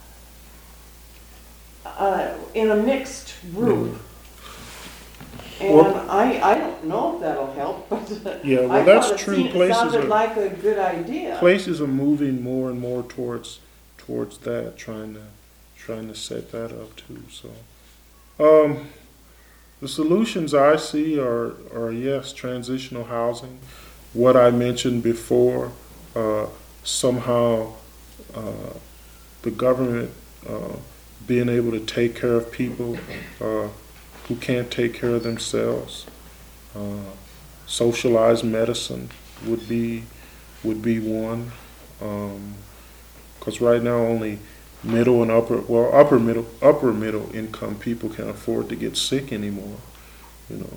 [SPEAKER 2] uh, in a mixed group. And
[SPEAKER 1] Well-
[SPEAKER 2] I, I don't know if that'll help, but
[SPEAKER 1] Yeah, well,
[SPEAKER 2] I
[SPEAKER 1] that's
[SPEAKER 2] thought it
[SPEAKER 1] true.
[SPEAKER 2] seemed- it
[SPEAKER 1] Places
[SPEAKER 2] sounded
[SPEAKER 1] are-
[SPEAKER 2] like a good idea.
[SPEAKER 1] Places are moving more and more towards, towards that, trying to, trying to set that up too, so. Um, the solutions I see are, are yes, transitional housing. What I mentioned before, uh, somehow, uh, the government, uh, being able to take care of people, uh, who can't take care of themselves. Uh, socialized medicine would be, would be one. Um, cause right now only middle and upper, well, upper middle, upper middle income people can afford to get sick anymore, you know.